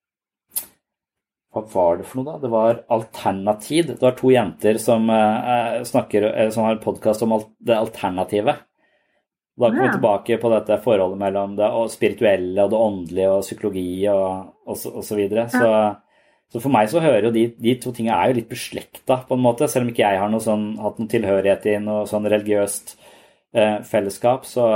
hva var det for noe da? Det var Alternativ. Det var to jenter som, uh, snakker, uh, som har en podcast om alt, det alternative. Da kommer vi tilbake på dette forholdet mellom det og spirituelle og det åndelige og psykologi og, og, så, og så videre. Ja. Så, så for meg så hører jo de, de to tingene er jo litt beslekta på en måte, selv om ikke jeg har noe sånn, hatt noen tilhørighet i noe sånn religiøst uh, fellesskap, så,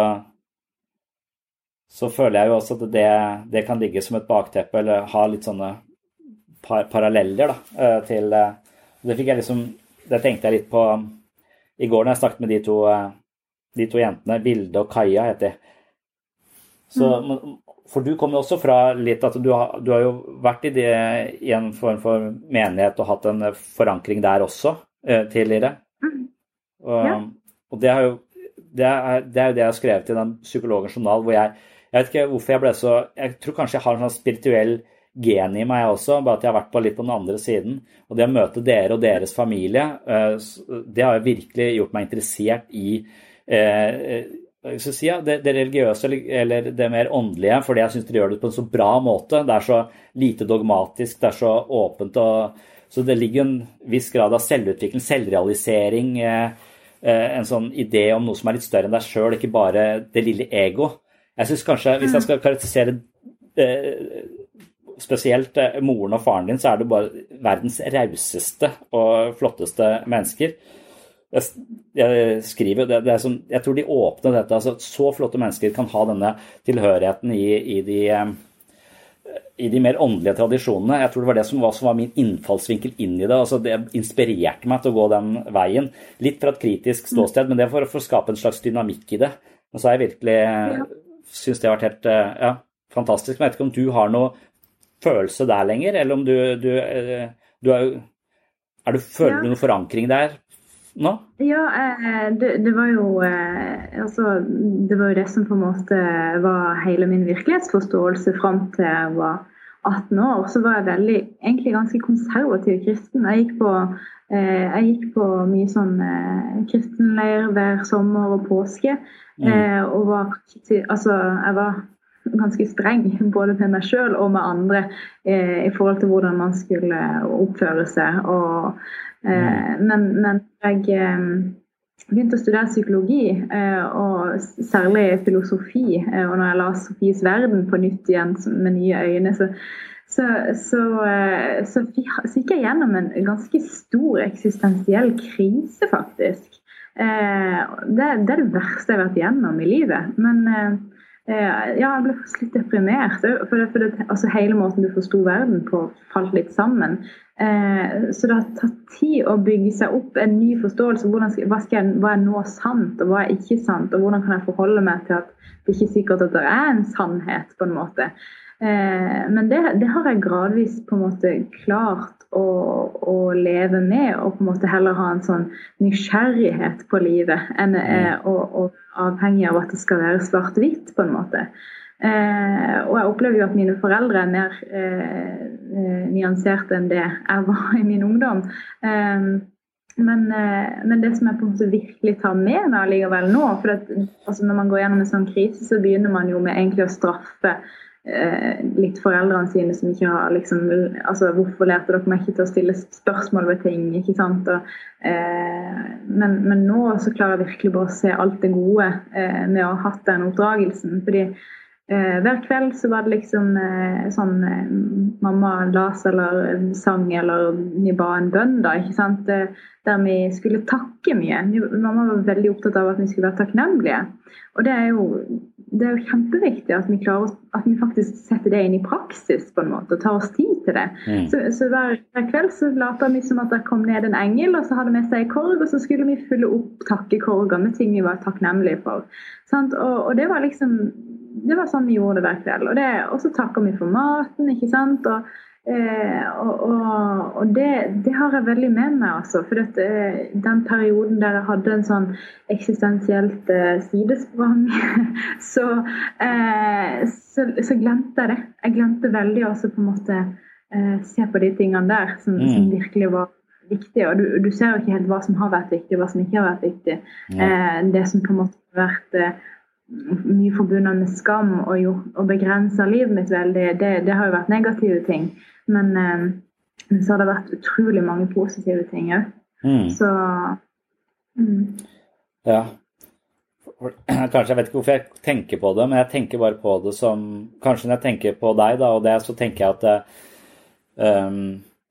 så føler jeg jo også at det, det kan ligge som et bakteppe eller ha litt sånne par paralleller da, til, det fikk jeg liksom, det tenkte jeg litt på i går når jeg snakket med de to, de to jentene, Vilde og Kaja heter de. Så, mm. For du kom jo også fra litt at du har, du har jo vært i, det, i en form for menighet og hatt en forankring der også tidligere. Mm. Og, ja. Og det, har jo, det, er, det er jo det jeg har skrevet i den psykologens journal, hvor jeg, jeg vet ikke hvorfor jeg ble så, jeg tror kanskje jeg har en sånn spirituell gen i meg også, bare at jeg har vært på litt på den andre siden, og det å møte dere og deres familie, det har virkelig gjort meg interessert i jeg skal si, ja, det, det religiøse eller det mer åndelige, fordi jeg synes dere gjør det på en så bra måte, det er så lite dogmatisk, det er så åpent, og, så det ligger en viss grad av selvutvikling, selvrealisering, en sånn idé om noe som er litt større enn deg selv, ikke bare det lille ego. Jeg synes kanskje, hvis jeg skal karakterisere spesielt moren og faren din, så er det bare verdens rauseste og flotteste mennesker. Jeg, jeg skriver, det, det er som, jeg tror de åpner dette, altså så flotte mennesker kan ha denne tilhørigheten i, i, de, i de mer åndelige tradisjonene. Jeg tror det var det som var, som var min innfallsvinkel inn i det, altså det inspirerte meg til å gå den veien. Litt fra et kritisk ståsted, men det er for, for å skape en slags dynamikk i det. Og så har jeg virkelig, synes det har vært helt ja, fantastisk. Men jeg vet ikke om du har noe følelse der lenger, eller om du, du, du er, er du føler du noen forankring der nå? Ja, det, det var jo altså, det var jo det som på en måte var hele min virkelighetsforståelse frem til jeg var atten år, så var jeg veldig, egentlig ganske konservativ kristen. Jeg gikk på, jeg gikk på mye sånn kristenleir hver sommer og påske, mm. og var, altså, jeg var ganske streng, både med meg selv og med andre eh, i forhold til hvordan man skulle oppføre seg. Og, eh, men, men jeg eh, begynte å studere psykologi, eh, og særlig filosofi, eh, og når jeg las Sofies verden på nytt igjen med nye øyne, så, så, så, eh, så, så gikk jeg gjennom en ganske stor eksistensiell krise, faktisk. Eh, det, det er det verste jeg har vært gjennom i livet, men eh, ja, jeg ble litt deprimert, for, det, for det, altså hele måten du forstod verden på falt litt sammen. Eh, så det har tatt tid å bygge seg opp en ny forståelse. Hvordan skal, hva, skal jeg, hva er nå sant, og hva er ikke sant, og hvordan kan jeg forholde meg til at det ikke er sikkert at det er en sannhet på en måte. Eh, men det, det har jeg gradvis på en måte klart å, å leve med, og på en måte heller ha en sånn nysgjerrighet på livet, enn eh, å, å avhengig av at det skal være svart-hvitt på en måte. Eh, og jeg opplever jo at mine foreldre er mer eh, nyanserte enn det jeg var i min ungdom. Eh, men, eh, men det som jeg på en måte virkelig tar med meg likevel nå, for at, altså når man går gjennom en sånn krise, så begynner man jo med egentlig å straffe eh, litt foreldrene sine som ikke har liksom, altså hvorfor lærte dere meg ikke til å stille spørsmål ved ting, ikke sant? Og, eh, men, men nå så klarer jeg virkelig bare å se alt det gode eh, med å ha hatt den oppdragelsen, fordi eh, hver kveld så var det liksom eh, sånn eh, mamma las eller sang eller vi ba en bønn da, ikke sant? Eh, der vi skulle takke mye. Mamma var veldig opptatt av at vi skulle være takknemlige, og det er jo det er jo kjempeviktig at vi klarer at vi faktisk setter det inn i praksis på en måte, og tar oss tid til det. Mm. Så, så hver, hver kveld så later vi som at det kom ned en engel, og så hadde vi seg korg, og så skulle vi fylle opp takkekorger med ting vi var takknemlige for. Sant? Og, og det var liksom, det var sånn vi gjorde det hver kveld. Og, det, og så takker vi for maten, ikke sant? Og Eh, og og, og det, det har jeg veldig med meg, altså. For at, eh, den perioden der jeg hadde en sånn eksistensielt eh, sidesprang, så, eh, så, så glemte jeg det. Jeg glemte veldig også på en måte eh, se på de tingene der som, mm. som virkelig var viktige. Og du, du ser jo ikke helt hva som har vært viktig, og hva som ikke har vært viktig. Mm. Eh, det som på en måte har vært eh, mye forbundet med skam og, jo, og begrenset livet mitt veldig, det, det har jo vært negative ting. Men eh, så har det vært utrolig mange positive ting også. Mm. Så mm. Ja. Kanskje, jeg vet ikke hvorfor jeg tenker på det, men jeg tenker bare på det som, kanskje når jeg tenker på deg da, og det, så tenker jeg at um,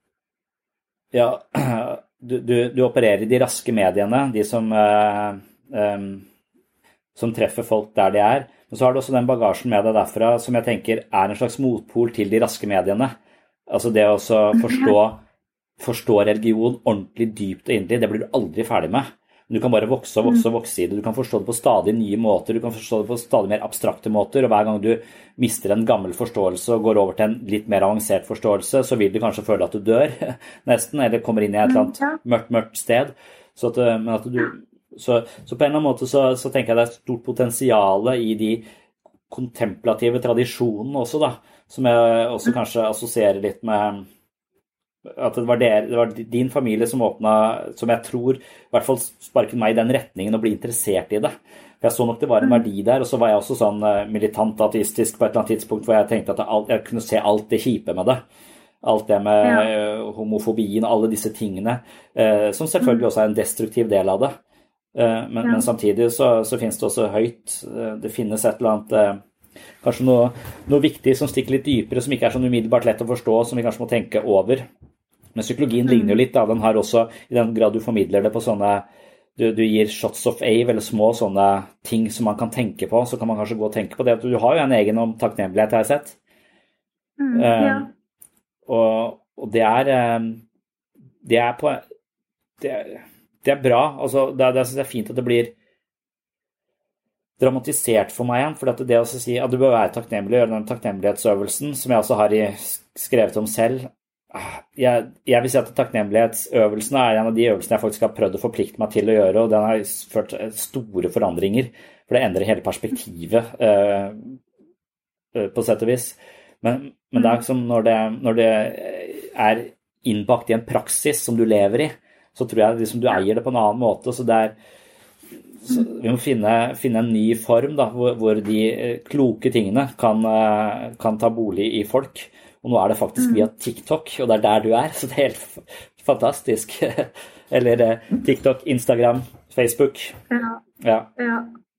ja, du, du, du opererer i de raske mediene, de som uh, um, som treffer folk der de er. Men så har du også den bagasjen med deg derfra som jeg tenker er en slags motpol til de raske mediene. Altså det å forstå, forstå religion ordentlig dypt og inderlig, det blir du aldri ferdig med. Du kan bare vokse og vokse og vokse i det. Du kan forstå det på stadig nye måter, du kan forstå det på stadig mer abstrakte måter, og hver gang du mister en gammel forståelse og går over til en litt mer avansert forståelse, så vil du kanskje føle at du dør nesten, eller kommer inn i et eller annet mørkt, mørkt sted. Så at, men at du... Så, så på en eller annen måte så, så tenker jeg det er et stort potensial i de kontemplative tradisjonene også da, som jeg også kanskje assosierer litt med at det var, der, det var din familie som åpnet, som jeg tror i hvert fall sparket meg i den retningen og ble interessert i det. For jeg så nok det var en verdi der, og så var jeg også sånn militant ateistisk på et eller annet tidspunkt hvor jeg tenkte at jeg, jeg kunne se alt det kjipe med det. Alt det med ja. homofobien og alle disse tingene, eh, som selvfølgelig også er en destruktiv del av det. Men, ja. men samtidig så, så finnes det også høyt, det finnes et eller annet, kanskje noe, noe viktig som stikker litt dypere, som ikke er sånn umiddelbart lett å forstå, som vi kanskje må tenke over. Men psykologien mm. ligner jo litt, da. Den har også, i den grad du formidler det på sånne, du, du gir shots of A, eller små sånne ting som man kan tenke på, så kan man kanskje gå og tenke på det. Du har jo en egen om takknemlighet, har jeg sett. Mm, ja. um, og, og det er, um, det er på, det er, Det er bra, altså det, det synes jeg er fint at det blir dramatisert for meg igjen, for det å si at du bør være takknemlig og gjøre den takknemlighetsøvelsen, som jeg også har i, skrevet om selv, jeg, jeg vil si at takknemlighetsøvelsen er en av de øvelsene jeg faktisk har prøvd å forplikte meg til å gjøre, og den har ført store forandringer, for det endrer hele perspektivet uh, på sett og vis. Men, men det er som når det, når det er innbakt i en praksis som du lever i, så tror jeg liksom du eier det på en annen måte, så det er, så vi må finne, finne en ny form da, hvor, hvor de kloke tingene kan, kan ta bolig i folk, og nå er det faktisk via TikTok, og det er der du er, så det er helt fantastisk. Eller TikTok, Instagram, Facebook. Ja. Ja. Ja.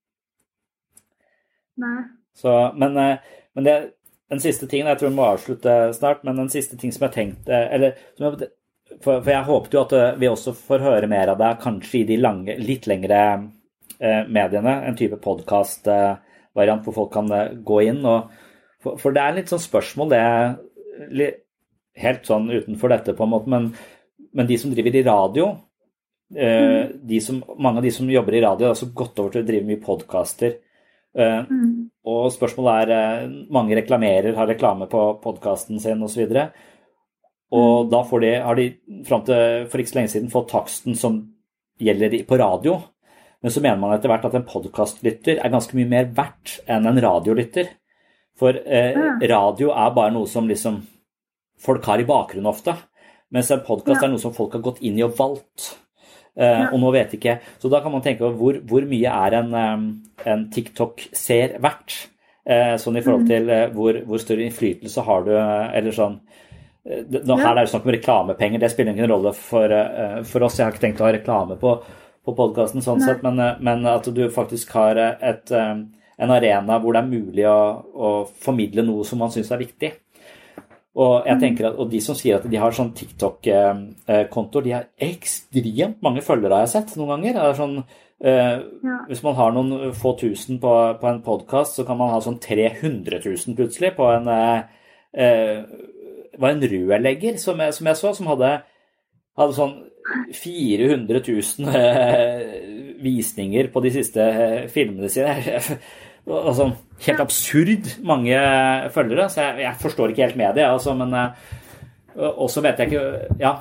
Nei. Så, men, men det, den siste tingen, jeg tror vi må avslutte snart, men den siste ting som jeg tenkte, eller som jeg For, for jeg håpet jo at vi også får høre mer av det, kanskje i de lange, litt lengre eh, mediene, en type podcast-variant eh, hvor folk kan eh, gå inn. Og, for, for det er litt sånn spørsmål, det er helt sånn utenfor dette på en måte, men, men de som driver i radio, eh, mm. de som, mange av de som jobber i radio har også gått over til å drive mye podcaster. Eh, mm. Og spørsmålet er, eh, mange reklamerer, har reklame på podcasten sin og så videre. Og da får de, har de frem til for ikke så lenge siden fått taksten som gjelder på radio. Men så mener man etter hvert at en podcastlytter er ganske mye mer verdt enn en radiolytter. For eh, radio er bare noe som liksom folk har i bakgrunnen ofte. Mens en podcast ja. er noe som folk har gått inn i og valgt. Eh, ja. Og nå vet ikke. Så da kan man tenke over hvor, hvor mye er en, en TikTok-ser verdt. Eh, sånn i forhold til eh, hvor, hvor større innflytelse har du, eller sånn. Nå, her er det snakk om reklamepenger, det spiller ingen rolle for, for oss. Jeg har ikke tenkt å ha reklame på, på podcasten sånn sett, men, men at du faktisk har et, en arena hvor det er mulig å, å formidle noe som man synes er viktig. Og jeg tenker at, og de som sier at de har sånn TikTok-kontor, de har ekstremt mange følgere, har jeg sett noen ganger. Det er sånn, ja. Hvis man har noen få tusen på, på en podcast, så kan man ha sånn tre hundre tusen plutselig på en eh, var en rørlegger som jeg, som jeg så, som hadde, hadde sånn fire hundre tusen eh, visninger på de siste eh, filmene sine. Altså, helt absurd mange følgere, så jeg, jeg forstår ikke helt med det, altså, men, og så vet jeg ikke, ja.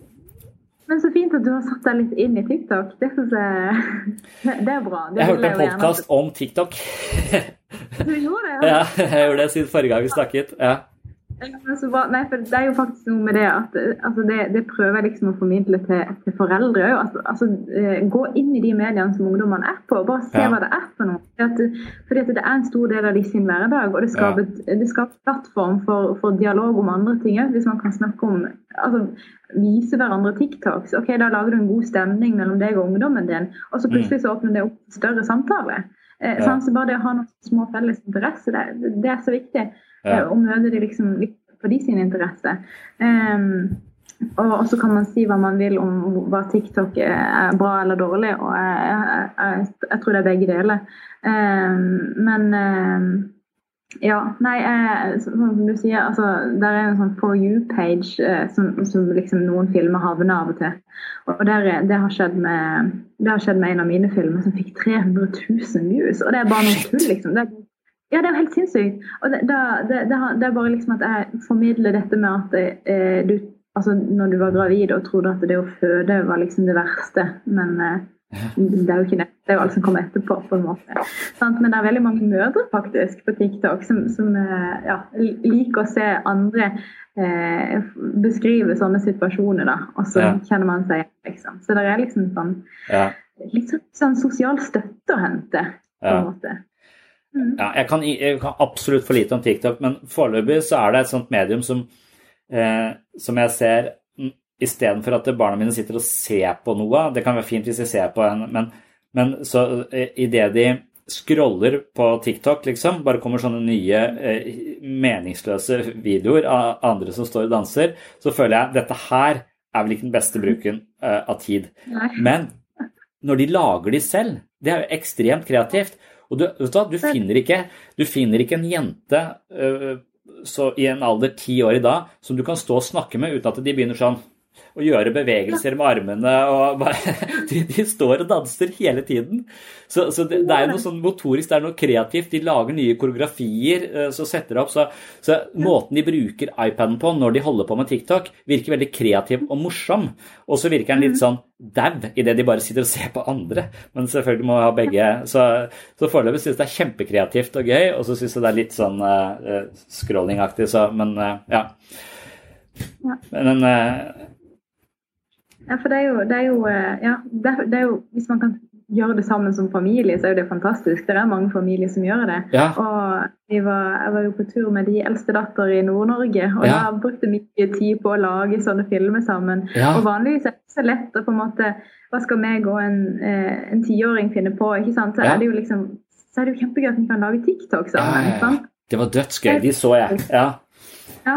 Men så fint at du har satt deg litt inn i TikTok. Det, jeg, det er bra. Det jeg hørte en podcast om TikTok. Du gjorde det, ja? Ja, jeg gjorde det siden forrige gang vi snakket, ja. Nei, for det er jo faktisk noe med det at altså det, det prøver jeg liksom å formidle til, til foreldre altså, altså, gå inn i de mediene som ungdommene er på og bare se ja. Hva det er for noe at, fordi at det er en stor del av de sin hverdag og det skaper, ja. Det skaper plattform for, for dialog om andre ting hvis man kan snakke om altså, vise hverandre TikToks ok, da lager du en god stemning mellom deg og ungdommen din og så plutselig så åpner det opp større samtale eh, ja. Så bare det å ha noen små felles interesse det, det er så viktig ja. Og møte de liksom litt på de sin interesse. Um, og, og så kan man si hva man vil om hva TikTok er bra eller dårlig, og jeg, jeg, jeg, jeg tror det er begge deler. Um, men um, ja, nei, jeg, som du sier, altså, der er en sånn For You-page uh, som, som liksom noen filmer havner av og til. Og der, det, har skjedd med, det har skjedd med en av mine filmer som fikk tre hundre tusen views, og det er bare noe tull, liksom. Det er Ja, det er helt sinnssykt. Og det, det, det, det er bare liksom at jeg formidler dette med at eh, du, altså når du var gravid og trodde at det å føde var liksom det verste, men eh, det er jo ikke det. Det er jo alt som kommer etterpå på en måte. Sant? Men det er veldig mange mødre faktisk på TikTok som, som eh, ja, liker å se andre eh, beskrive sånne situasjoner da, og så ja. Kjenner man seg liksom. Så det er liksom sånn, ja. Litt sånn, sånn sosial støtte å hente på en ja. Måte. Mm. Ja, jeg kan, jeg kan absolutt for lite om TikTok, men foreløpig så er det et sånt medium som, eh, som jeg ser, i stedet for at barna mine sitter og ser på noe, det kan være fint hvis jeg ser på en, men, men så i det de scroller på TikTok, liksom, bare kommer sånne nye eh, meningsløse videoer av andre som står og danser, så føler jeg, dette her er vel ikke den beste bruken eh, av tid. Nei. Men når de lager de selv, det er jo ekstremt kreativt, og du, vet du, du, finner ikke, du finner ikke en jente uh, så i en alder ti år i dag som du kan stå og snakke med uten at de begynner sånn å gjøre bevegelser med armene og bare, de, de står og danser hele tiden så, så det, det er jo noe sånn motorisk, det er noe kreativt, de lager nye koreografier uh, så setter det opp, så, så måten de bruker iPaden på når de holder på med TikTok virker veldig kreativ og morsom, og så virker den litt sånn dab i det de bare sitter og ser på andre, men selvfølgelig må vi ha begge, så, så foreløpig synes det er kjempekreativt og gøy, og så synes jeg det er litt sånn uh, scrollingaktig, så, men uh, ja. Men uh, Ja, for det er jo, det er jo, ja, det er, det er jo, hvis man kan gjøre det sammen som familie, så er jo det fantastisk. Det er mange familier som gjør det. Ja. Og jeg var, jeg var jo på tur med de eldste datter i Nord-Norge, og ja. Da brukte mye tid på å lage sånne filmer sammen. Ja. Og vanligvis er det så lett å på en måte, hva skal meg og en, en tiåring finne på, ikke sant? Så ja. Er det jo liksom, så er det jo kjempegøy at vi kan lage TikTok sammen, ikke sant? Det var dødsgøy, de så jeg. Ja. Ja.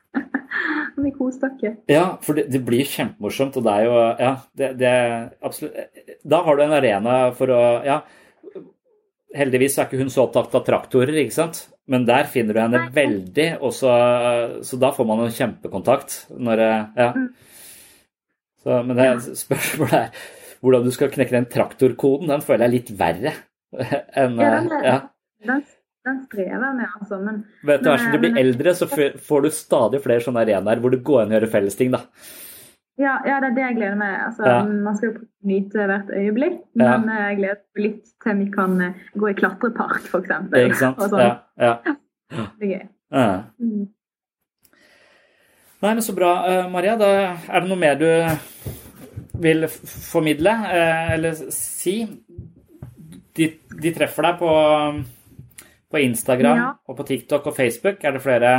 Vi kostakker. Ja, for det, det blir kjempemorsomt, og det er jo, ja, det, det er absolutt, da har du en arena for å, ja, heldigvis er ikke hun så opptatt av traktorer, ikke sant? Men der finner du henne veldig, og så, så da får man en kjempekontakt, når, ja. Så, men det spørsmålet er, hvordan du skal knekke den traktorkoden, den føler jeg litt verre enn, ja, den er, ja. Den Den strever med, altså. Men, vet du, men, når du blir eldre, så får du stadig flere sånne arenaer hvor det går an å gjøre felles ting, da. Ja, ja, det er det jeg gleder meg. Altså, ja. Man skal jo nyte hvert øyeblikk, men ja. Jeg gleder meg litt til vi kan gå i klatrepark, for eksempel. Ikke sant? Sånn. Ja, ja. Det er gøy. Ja. Mm. Nei, men så bra, Maria. Da er det noe mer du vil formidle, eller si? De, de treffer deg på... På Instagram, ja. Og på TikTok og Facebook, er det flere?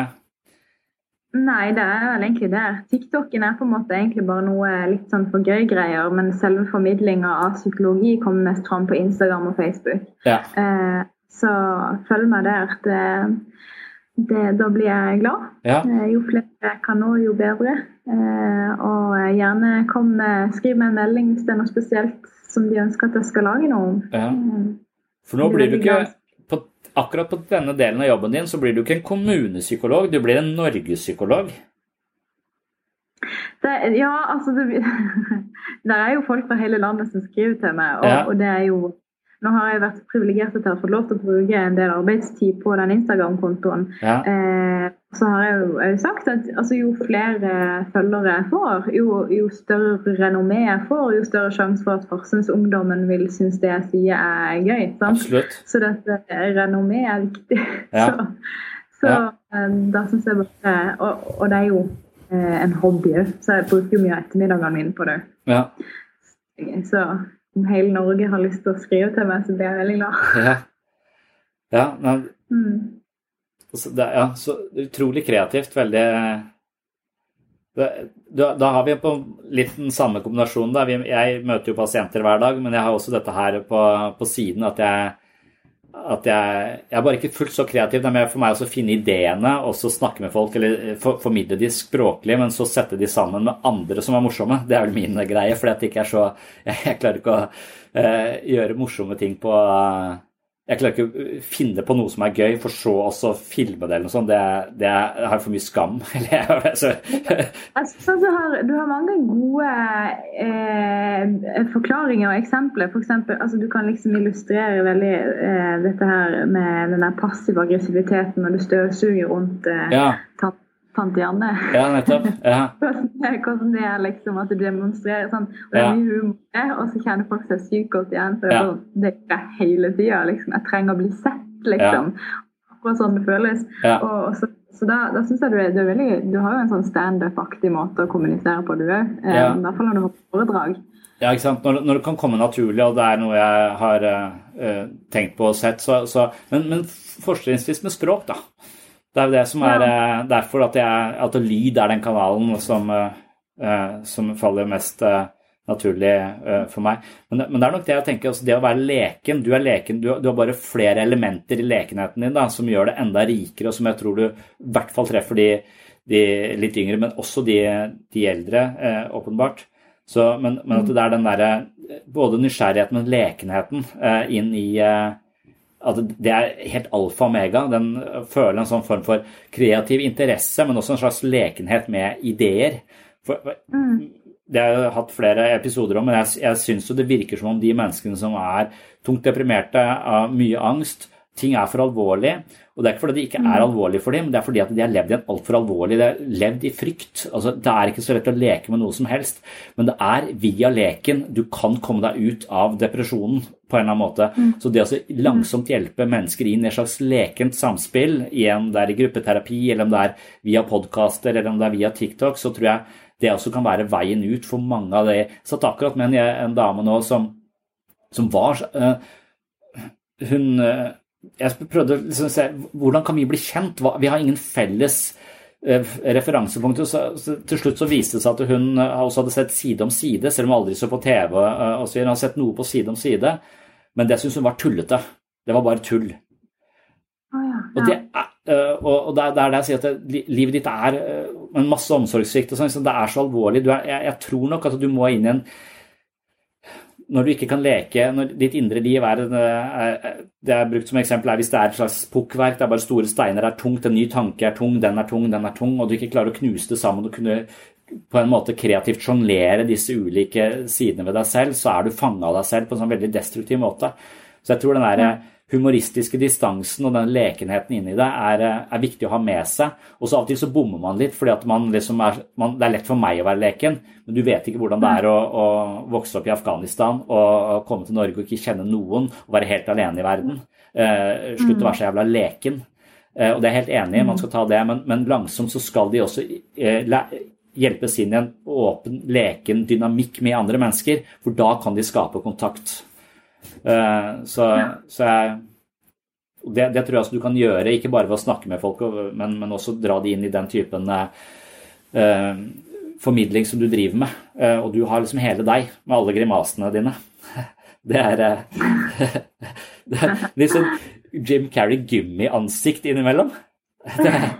Nei, det er vel egentlig det. TikToken er på en måte egentlig bare noe litt sånn for gøy greier, men selve formidlingen av psykologi kommer mest fram på Instagram og Facebook. Ja. Eh, så følg meg der. Det, det, da blir jeg glad. Ja. Eh, jo flere jeg kan nå, jo bedre. Eh, og gjerne kom med, skriv meg en melding hvis det er noe spesielt som de ønsker at jeg skal lage noe om. Ja. For nå blir du ikke... På, akkurat på denne delen av jobben din så blir du ikke en kommunepsykolog, du blir en norgespsykolog. Det, ja, altså det, det er jo folk fra hele landet som skriver til meg, og, ja. Og det er jo nå har jeg vært privilegert til å få lov til å bruke en del arbeidstid på den Instagram-kontoen. Ja. Eh, så har jeg jo, jeg har sagt at altså, jo flere følgere jeg får, jo, jo større renommé jeg får, jo større sjanse for at Farsund-ungdommen vil synes det jeg sier er gøy. Sant? Absolutt. Så dette renommé er viktig. Ja. så så ja. eh, da synes jeg bare, og, og det er jo eh, en hobby, så jeg bruker jo mye ettermiddagene mine på det. Ja. Så om hele Norge har lyst til å skrive til meg, så blir jeg veldig glad. Ja, ja, men, mm. altså, det, ja så utrolig kreativt, veldig det, da, da har vi på litt den samme kombinasjonen da. Vi, jeg møter jo pasienter hver dag, men jeg har også dette her på, på siden at jeg at jeg, jeg er bare ikke fullt så kreativ, det er for meg også å finne ideene og så snakke med folk, eller for, formidle de språklig, men så sette de sammen med andre som er morsomme. Det er vel min greie, fordi at det ikke er så, jeg, jeg klarer ikke å uh, gjøre morsomme ting på, uh, jeg klarer ikke å finne på noe som er gøy, for så også filme det eller noe sånt, det, det er, jeg har for mye skam. altså, du, har, du har mange gode eh, forklaringer og eksempler. For eksempel, altså, du kan liksom illustrere veldig eh, dette her med den der passive aggressiviteten når du støvsuger rundt eh, ja. tante, tante Janne. Ja, nettopp. Ja. Hvordan det er liksom at du demonstrerer sånn, og det er mye humor, og så kjenner folk seg sykt godt igjen, for ja. det er hele tiden, liksom. Jeg trenger å bli sett, liksom. Ja. Akkurat sånn det føles. Ja. Og, og så, så da, da synes jeg du er, du er veldig, du har jo en sånn stand-up-aktig måte å kommunisere på, du er. Ja. I hvert fall når du har foredrag. Ja, ikke sant. Når, når det kan komme naturlig, og det er noe jeg har uh, tenkt på og sett, så, så men, men forståelsesvis med språk, da. Det er jo det som er ja. derfor at, jeg, at lyd er den kanalen som, uh, som faller mest uh, naturlig uh, for meg. Men, men det er nok det jeg tenker, altså det å være leken, du er leken, du, du har bare flere elementer i lekenheten din da, som gjør det enda rikere, og som jeg tror du i hvert fall treffer de, de litt yngre, men også de, de eldre, uh, åpenbart. Så, men, men at det er den der, både nysgjerrigheten og lekenheten uh, inn i... Uh, at det er helt alfa og omega, den føler en sånn form for kreativ interesse, men også en slags lekenhet med ideer. For, mm. Det har jeg hatt flere episoder om, men jeg, jeg synes jo det virker som om de menneskene som er tungt deprimerte av mye angst, ting er for alvorlig, og det er ikke fordi det ikke er alvorlig for dem, men det er fordi at de har levd i en alt for alvorlig, de har levd i frykt. Altså, det er ikke så lett å leke med noe som helst, men det er via leken du kan komme deg ut av depresjonen på en eller annen måte. Mm. Så det å langsomt hjelpe mennesker inn i et slags lekent samspill, igjen det er i gruppeterapi, eller om det er via podcaster, eller om det er via TikTok, så tror jeg det også kan være veien ut for mange av det. Jeg satt akkurat med en, en dame nå som, som var, uh, hun... Uh, jeg prøvde liksom å se, hvordan kan vi bli kjent? Vi har ingen felles eh, referansepunkter, så, så til slutt så viste det seg at hun også hadde sett side om side, selv om hun aldri så på TV, eh, og så hun hadde sett noe på side om side, men det synes hun var tullete. Det var bare tull. Oh, ja, ja. Og, det er, uh, og, og det er der jeg sier at det, livet ditt er uh, en masse omsorgssvikt, og sånn, så det er så alvorlig. Du er, jeg, jeg tror nok at du må inn i en når du ikke kan leke, når ditt indre liv er, det er brukt som eksempel, er hvis det er et slags pukkverk, det er bare store steiner, det er tungt, en ny tanke er tung, den er tung, den er tung, og du ikke klarer å knuse det sammen og kunne på en måte kreativt jonglere disse ulike sidene ved deg selv, så er du fanget av deg selv på en sånn veldig destruktiv måte. Så jeg tror den der humoristiske distansen og den lekenheten inni det er, er viktig å ha med seg, og så av og til så bommer man litt, fordi at man liksom er, man, det er lett for meg å være leken, men du vet ikke hvordan det er å, å vokse opp i Afghanistan og komme til Norge og ikke kjenne noen og være helt alene i verden. Eh, slutt å være så jævla leken. Eh, og det er helt enig, man skal ta det, men, men langsomt så skal de også eh, hjelpes inn i en åpen, leken dynamikk med andre mennesker, for da kan de skape kontakt. Uh, så, så jeg, det, det tror jeg også du kan gjøre, ikke bare ved å snakke med folk, men, men også dra de inn i den typen uh, formidling som du driver med, uh, og du har liksom hele deg med alle grimasene dine. Det er, uh, det er liksom Jim Carrey gummi-ansikt innimellom. Det er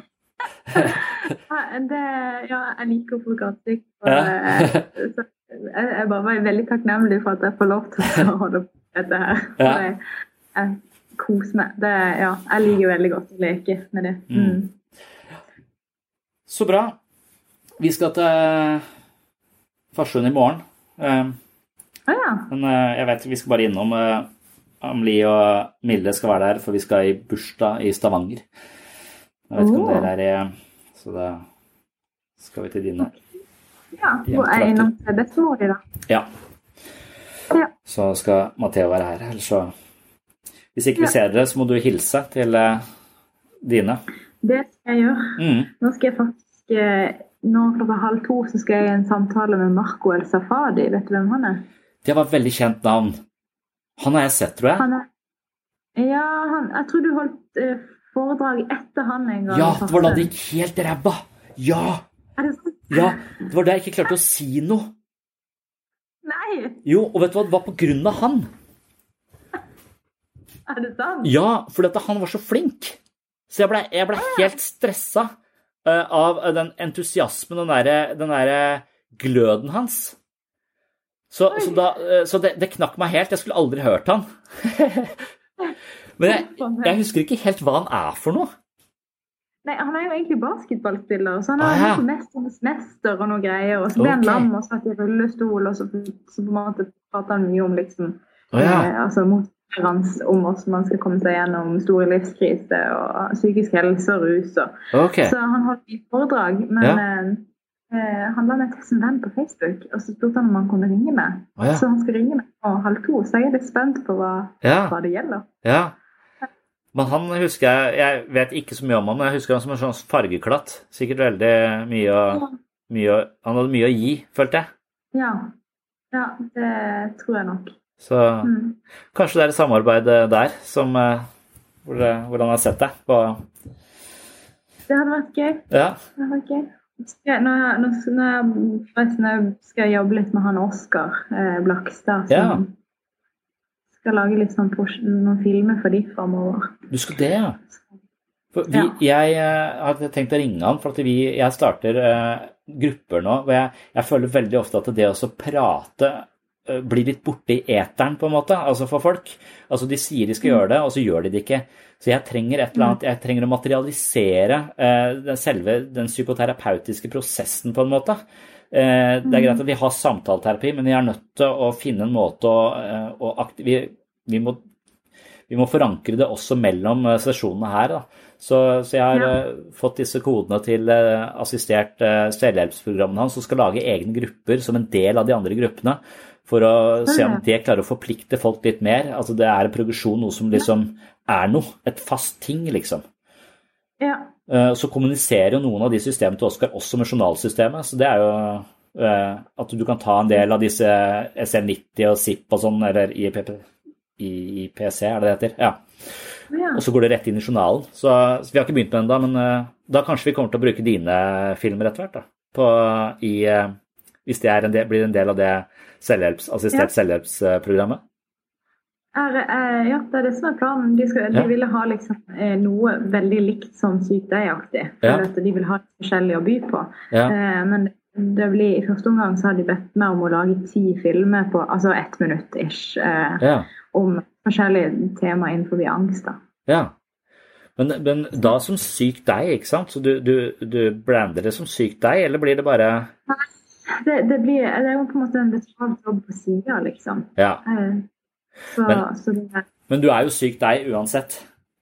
det, ja, jeg liker folk ansikt, og ja. Så jeg er bare veldig takknemlig for at jeg får lov til å holde på dette her. Ja. Jeg, jeg koser meg. Det, ja, jeg liker veldig godt å leke med det. Mm. Mm. Så bra. Vi skal til Farsund i morgen. Um, ah, ja. Men uh, jeg vet vi skal bare innom uh, Amelie og Mille skal være der, for vi skal i bursdag i Stavanger. Jeg vet ikke om dere er i, så da skal vi til dine. Ja, hvor er innom til bestemor i da? Ja. Ja. Så skal Matteo være her, ellers så... Hvis ikke vi ser dere, så må du hilse til uh, dine. Det skal jeg gjøre. Mm. Nå skal jeg faktisk, nå klokka halv to, så skal jeg i en samtale med Marco El Safadi. Vet du hvem han er? Det var et veldig kjent navn. Han har jeg sett, tror jeg. Han er, ja, han, jeg tror du holdt uh, foredrag etter han en gang. Ja, det var da det gikk helt ræva. Ja. Er det sant? Ja, det var da jeg ikke klarte å si noe. Nei. Jo, og vet du hva, det var på grunn av han. Er det sant? Ja, for han var så flink. Så jeg ble, jeg ble helt stresset uh, av den entusiasmen, den der, den der gløden hans. Så, så, da, uh, så det, det knakk meg helt. Jeg skulle aldri hørt han. Men jeg, jeg husker ikke helt hva han er for noe. Nei, han er jo egentlig basketballspiller, så han er ah, ja. Mesternes mester og noe greier, og så ble han okay. lam og satt i rullestol, og så, så på en måte pratet han mye om liksom, oh, ja. eh, altså mot om hvordan man skal komme seg gjennom store livskrise og psykisk helse og rus. Og. Okay. Så han holdt i foredrag, men ja. eh, han la meg til sin venn på Facebook, og så spurte han om han kunne ringe meg. Oh, ja. Så han skal ringe meg på halv to, så jeg er litt spent på hva, ja. hva det gjelder. Ja, men han husker jeg, jeg vet ikke så mye om han, men jeg husker han som en sånn fargeklatt. Sikkert veldig mye å, mye å, han hadde mye å gi, følte jeg. Ja, ja det tror jeg nok. Så mm. kanskje det er et samarbeid der som, hvor, hvor han har sett deg på... Det hadde vært gøy. Ja. Det hadde vært gøy. Skal, når, jeg, når, når, jeg, når jeg skal jobbe litt med han Oscar eh, Blakstad, som ja. skal lage litt sånn noen filmer for de fremover. Du skal det, ja. For vi, ja. Jeg har tenkt å ringe han, for at vi, jeg starter eh, grupper nå, hvor jeg, jeg føler veldig ofte at det å prate blir litt borte i eteren på en måte, altså for folk. Altså de sier de skal gjøre det, og så gjør de det ikke. Så jeg trenger et eller annet, jeg trenger å materialisere eh, den selve, den psykoterapeutiske prosessen på en måte. Eh, det er greit at vi har samtaleterapi, men vi er nødt til å finne en måte å, å aktiv, vi, vi, må, vi må forankre det også mellom sesjonene her da. Så, så jeg har ja. fått disse kodene til assistert selvhjelpsprogrammene hans, som skal lage egne grupper som en del av de andre gruppene, for å se om det klarer å forplikte folk litt mer. Altså det er en progresjon, noe som liksom er noe, et fast ting liksom. Ja. Så kommuniserer jo noen av de systemene til Oscar også med journalsystemet, så det er jo at du kan ta en del av disse S M nitti og S I P og sånn, eller I P C er det det heter, ja. Ja. Og så går det rett inn i journalen. Så, så vi har ikke begynt med den da, men uh, da kanskje vi kommer til å bruke dine filmer etter hvert da, på, i, uh, hvis det er en del, blir en del av det selvhjelps, assistert ja. selvhjelpsprogrammet. Er, uh, ja, det er det som er planen. De, skal, de ja. ville ha liksom, uh, noe veldig likt som sykt deg-aktig, for ja. at de vil ha forskjellig å by på. Ja. Uh, men det blir, i første omgang så har de bedt meg om å lage ti filmer på, altså ett minutt-ish, uh, ja. om forskjellige tema innenfor angst da. Ja, men, men da som syk deg, ikke sant? Så du, du, du brander det som syk deg, eller blir det bare... Nei, det, det, blir, det er jo på en måte en betalt jobb på siden, liksom. Ja. Så, men, så det, men du er jo syk deg uansett.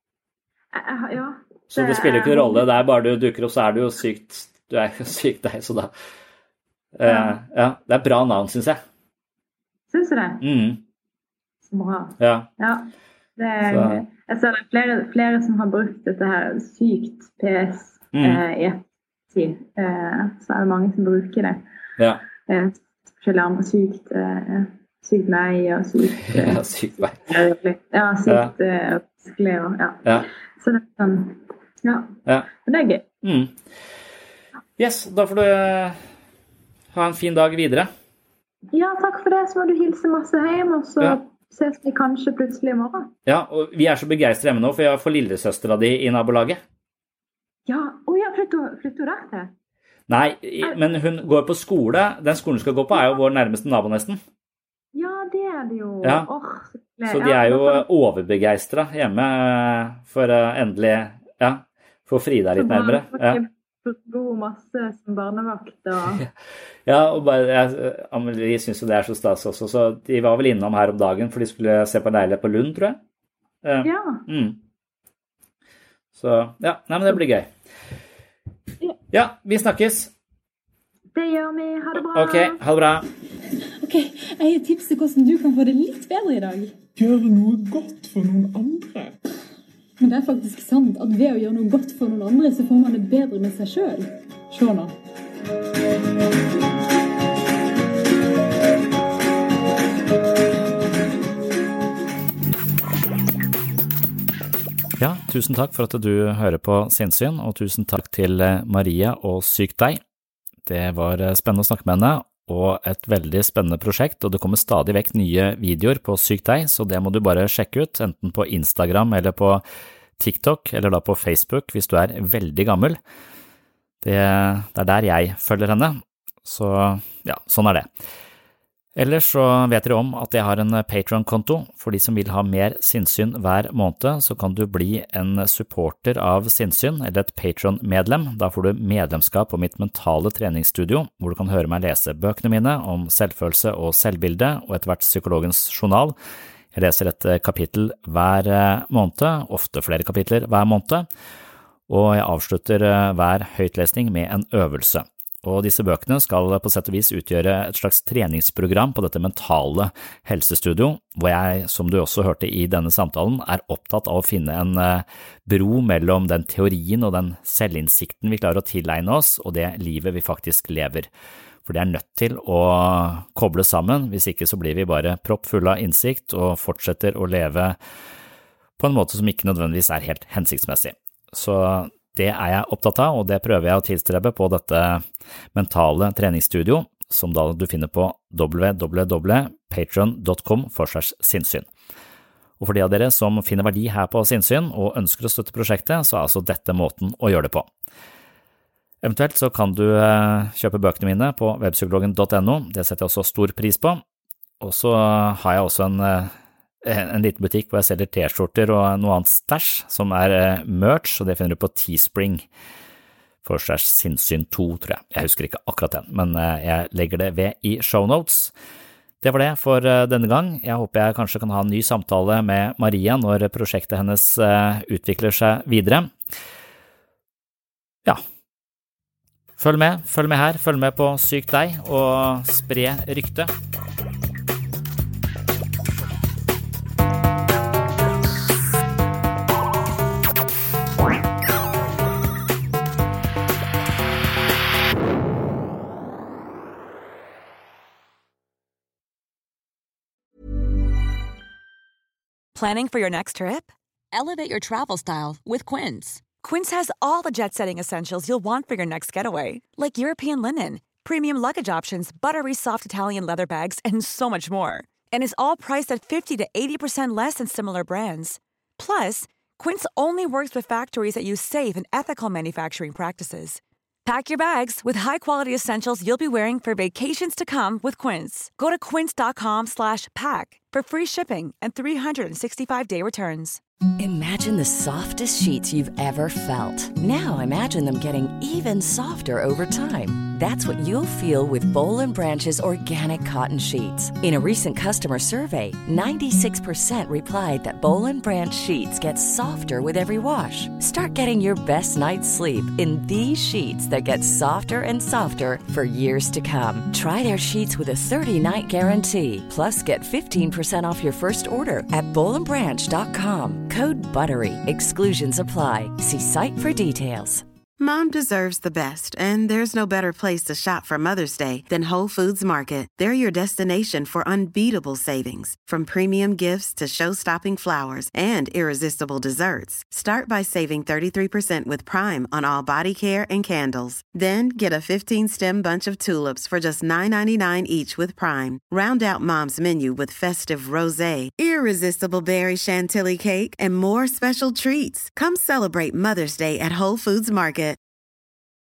Ja. Så det, det spiller ikke rolle, det er bare du dukker opp, så er du jo sykt, du er jo syk deg, så da... Ja. Uh, ja, det er bra navn, synes jeg. Synes du det? Mhm. Bra. Ja. Ja. Det er, jeg ser det er flere, flere som har brukt dette her sykt P S mm. eh, i ettertid. Eh, så er det mange som bruker det. Ja. Eh, forskjellige andre sykt, eh, sykt nei og sykt... Eh, ja, sykt nei. Ja, sykt ja. Eh, og, ja. ja. Så det er sånn, ja. ja. Men det er gøy. Mm. Yes, da får du ha en fin dag videre. Ja, takk for det. Så må du hilse masse hjem, og så... Ja. Ses vi kanskje plutselig i morgen. Ja, og vi er så begeistret hjemme nå, for jeg får lillesøstera di i nabolaget. Ja, og jeg flytter, flytter der til. Nei, men hun går på skole. Den skolen skal gå på er jo vår nærmeste nabo nesten. Ja, det er det jo. Ja. Oh, så, så de er jo overbegeistret hjemme for uh, endelig, ja, få Frida litt nærmere. Ja. god masse som barnevakt. Og... Ja, og bare, jeg, Amelie synes jo det er så stas også, så de var vel innom her om dagen, for de skulle se på en leilighet på Lund, tror jeg. Uh, ja. Mm. Så, ja, nei, men det blir gøy. Ja, ja vi snakkes. Det gjør vi, ha det bra. Ok, ha det bra. Ok, jeg har et tips til hvordan du kan få det litt bedre i dag. Gjøre noe godt for noen andre. Men det er faktisk sant at ved å gjøre noe godt for noen andre, så får man det bedre med seg selv. Se nå. Ja, tusen takk for at du hører på Sinnsyn, og tusen takk til Maria og Syk deg. Det var spennende å snakke med henne, og et veldig spennende prosjekt, og det kommer stadig vekk nye videoer på Syk deg, så det må du bare sjekke ut, enten på Instagram eller på TikTok, eller da på Facebook hvis du er veldig gammel. Det, det er der jeg følger henne, så ja, sånn er det. Ellers så vet dere om at jeg har en Patreon-konto. For de som vil ha mer sinnssyn hver måned, så kan du bli en supporter av sinnssyn, eller et Patreon-medlem. Da får du medlemskap på mitt mentale treningsstudio, hvor du kan høre meg lese bøkene mine om selvfølelse og selvbilde, og etter hvert psykologens journal. Jeg leser et kapittel hver måned, ofte flere kapitler hver måned, og jeg avslutter hver høytlesning med en øvelse. Og disse bøkene skal på sett og vis utgjøre et slags treningsprogram på dette mentale helsestudio, hvor jeg, som du også hørte i denne samtalen, er opptatt av å finne en bro mellom den teorien og den selvinnsikten vi klarer å tilegne oss, og det livet vi faktisk lever. For det er nødt til å koble sammen, hvis ikke så blir vi bare proppfulle av innsikt og fortsetter å leve på en måte som ikke nødvendigvis er helt hensiktsmessig. Så det er jeg opptatt av, og det prøver jeg å tilstrebe på dette mentale treningsstudio, som da du finner på w w w punktum patreon punktum com slash sinnssyn. Og for de av dere som finner verdi her på Sinnssyn og ønsker å støtte prosjektet, så er altså dette måten å gjøre det på. Eventuelt så kan du kjøpe bøkene mine på webpsykologen punktum no, det setter jeg også stor pris på. Og så har jeg også en en liten butikk hvor jeg selger t-skjorter og noe annet stæsj som er merch, og det finner du på Teespring for slash sinnssyn to, tror jeg. Jeg husker ikke akkurat den, men jeg legger det ved i shownotes. Det var det for denne gang. Jeg håper jeg kanskje kan ha en ny samtale med Maria når prosjektet hennes utvikler seg videre. Ja, følg med, følg med her, følg med på Syk deg, og spre rykte. Planning for your next trip? Elevate your travel style with Quince. Quince has all the jet-setting essentials you'll want for your next getaway, like European linen, premium luggage options, buttery soft Italian leather bags, and so much more. And is all priced at fifty to eighty percent less than similar brands. Plus, Quince only works with factories that use safe and ethical manufacturing practices. Pack your bags with high-quality essentials you'll be wearing for vacations to come with Quince. Go to quince dot com slash pack for free shipping and three sixty-five day returns. Imagine the softest sheets you've ever felt. Now imagine them getting even softer over time. That's what you'll feel with Boll and Branch's organic cotton sheets. In a recent customer survey, ninety-six percent replied that Boll and Branch sheets get softer with every wash. Start getting your best night's sleep in these sheets that get softer and softer for years to come. Try their sheets with a thirty night guarantee. Plus, get fifteen percent off your first order at boll and branch dot com. Code BUTTERY. Exclusions apply. See site for details. Mom deserves the best, and there's no better place to shop for Mother's Day than Whole Foods Market. They're your destination for unbeatable savings, from premium gifts to show-stopping flowers and irresistible desserts. Start by saving thirty-three percent with Prime on all body care and candles. Then get a fifteen stem bunch of tulips for just nine ninety-nine each with Prime. Round out Mom's menu with festive rosé, irresistible berry chantilly cake, and more special treats. Come celebrate Mother's Day at Whole Foods Market.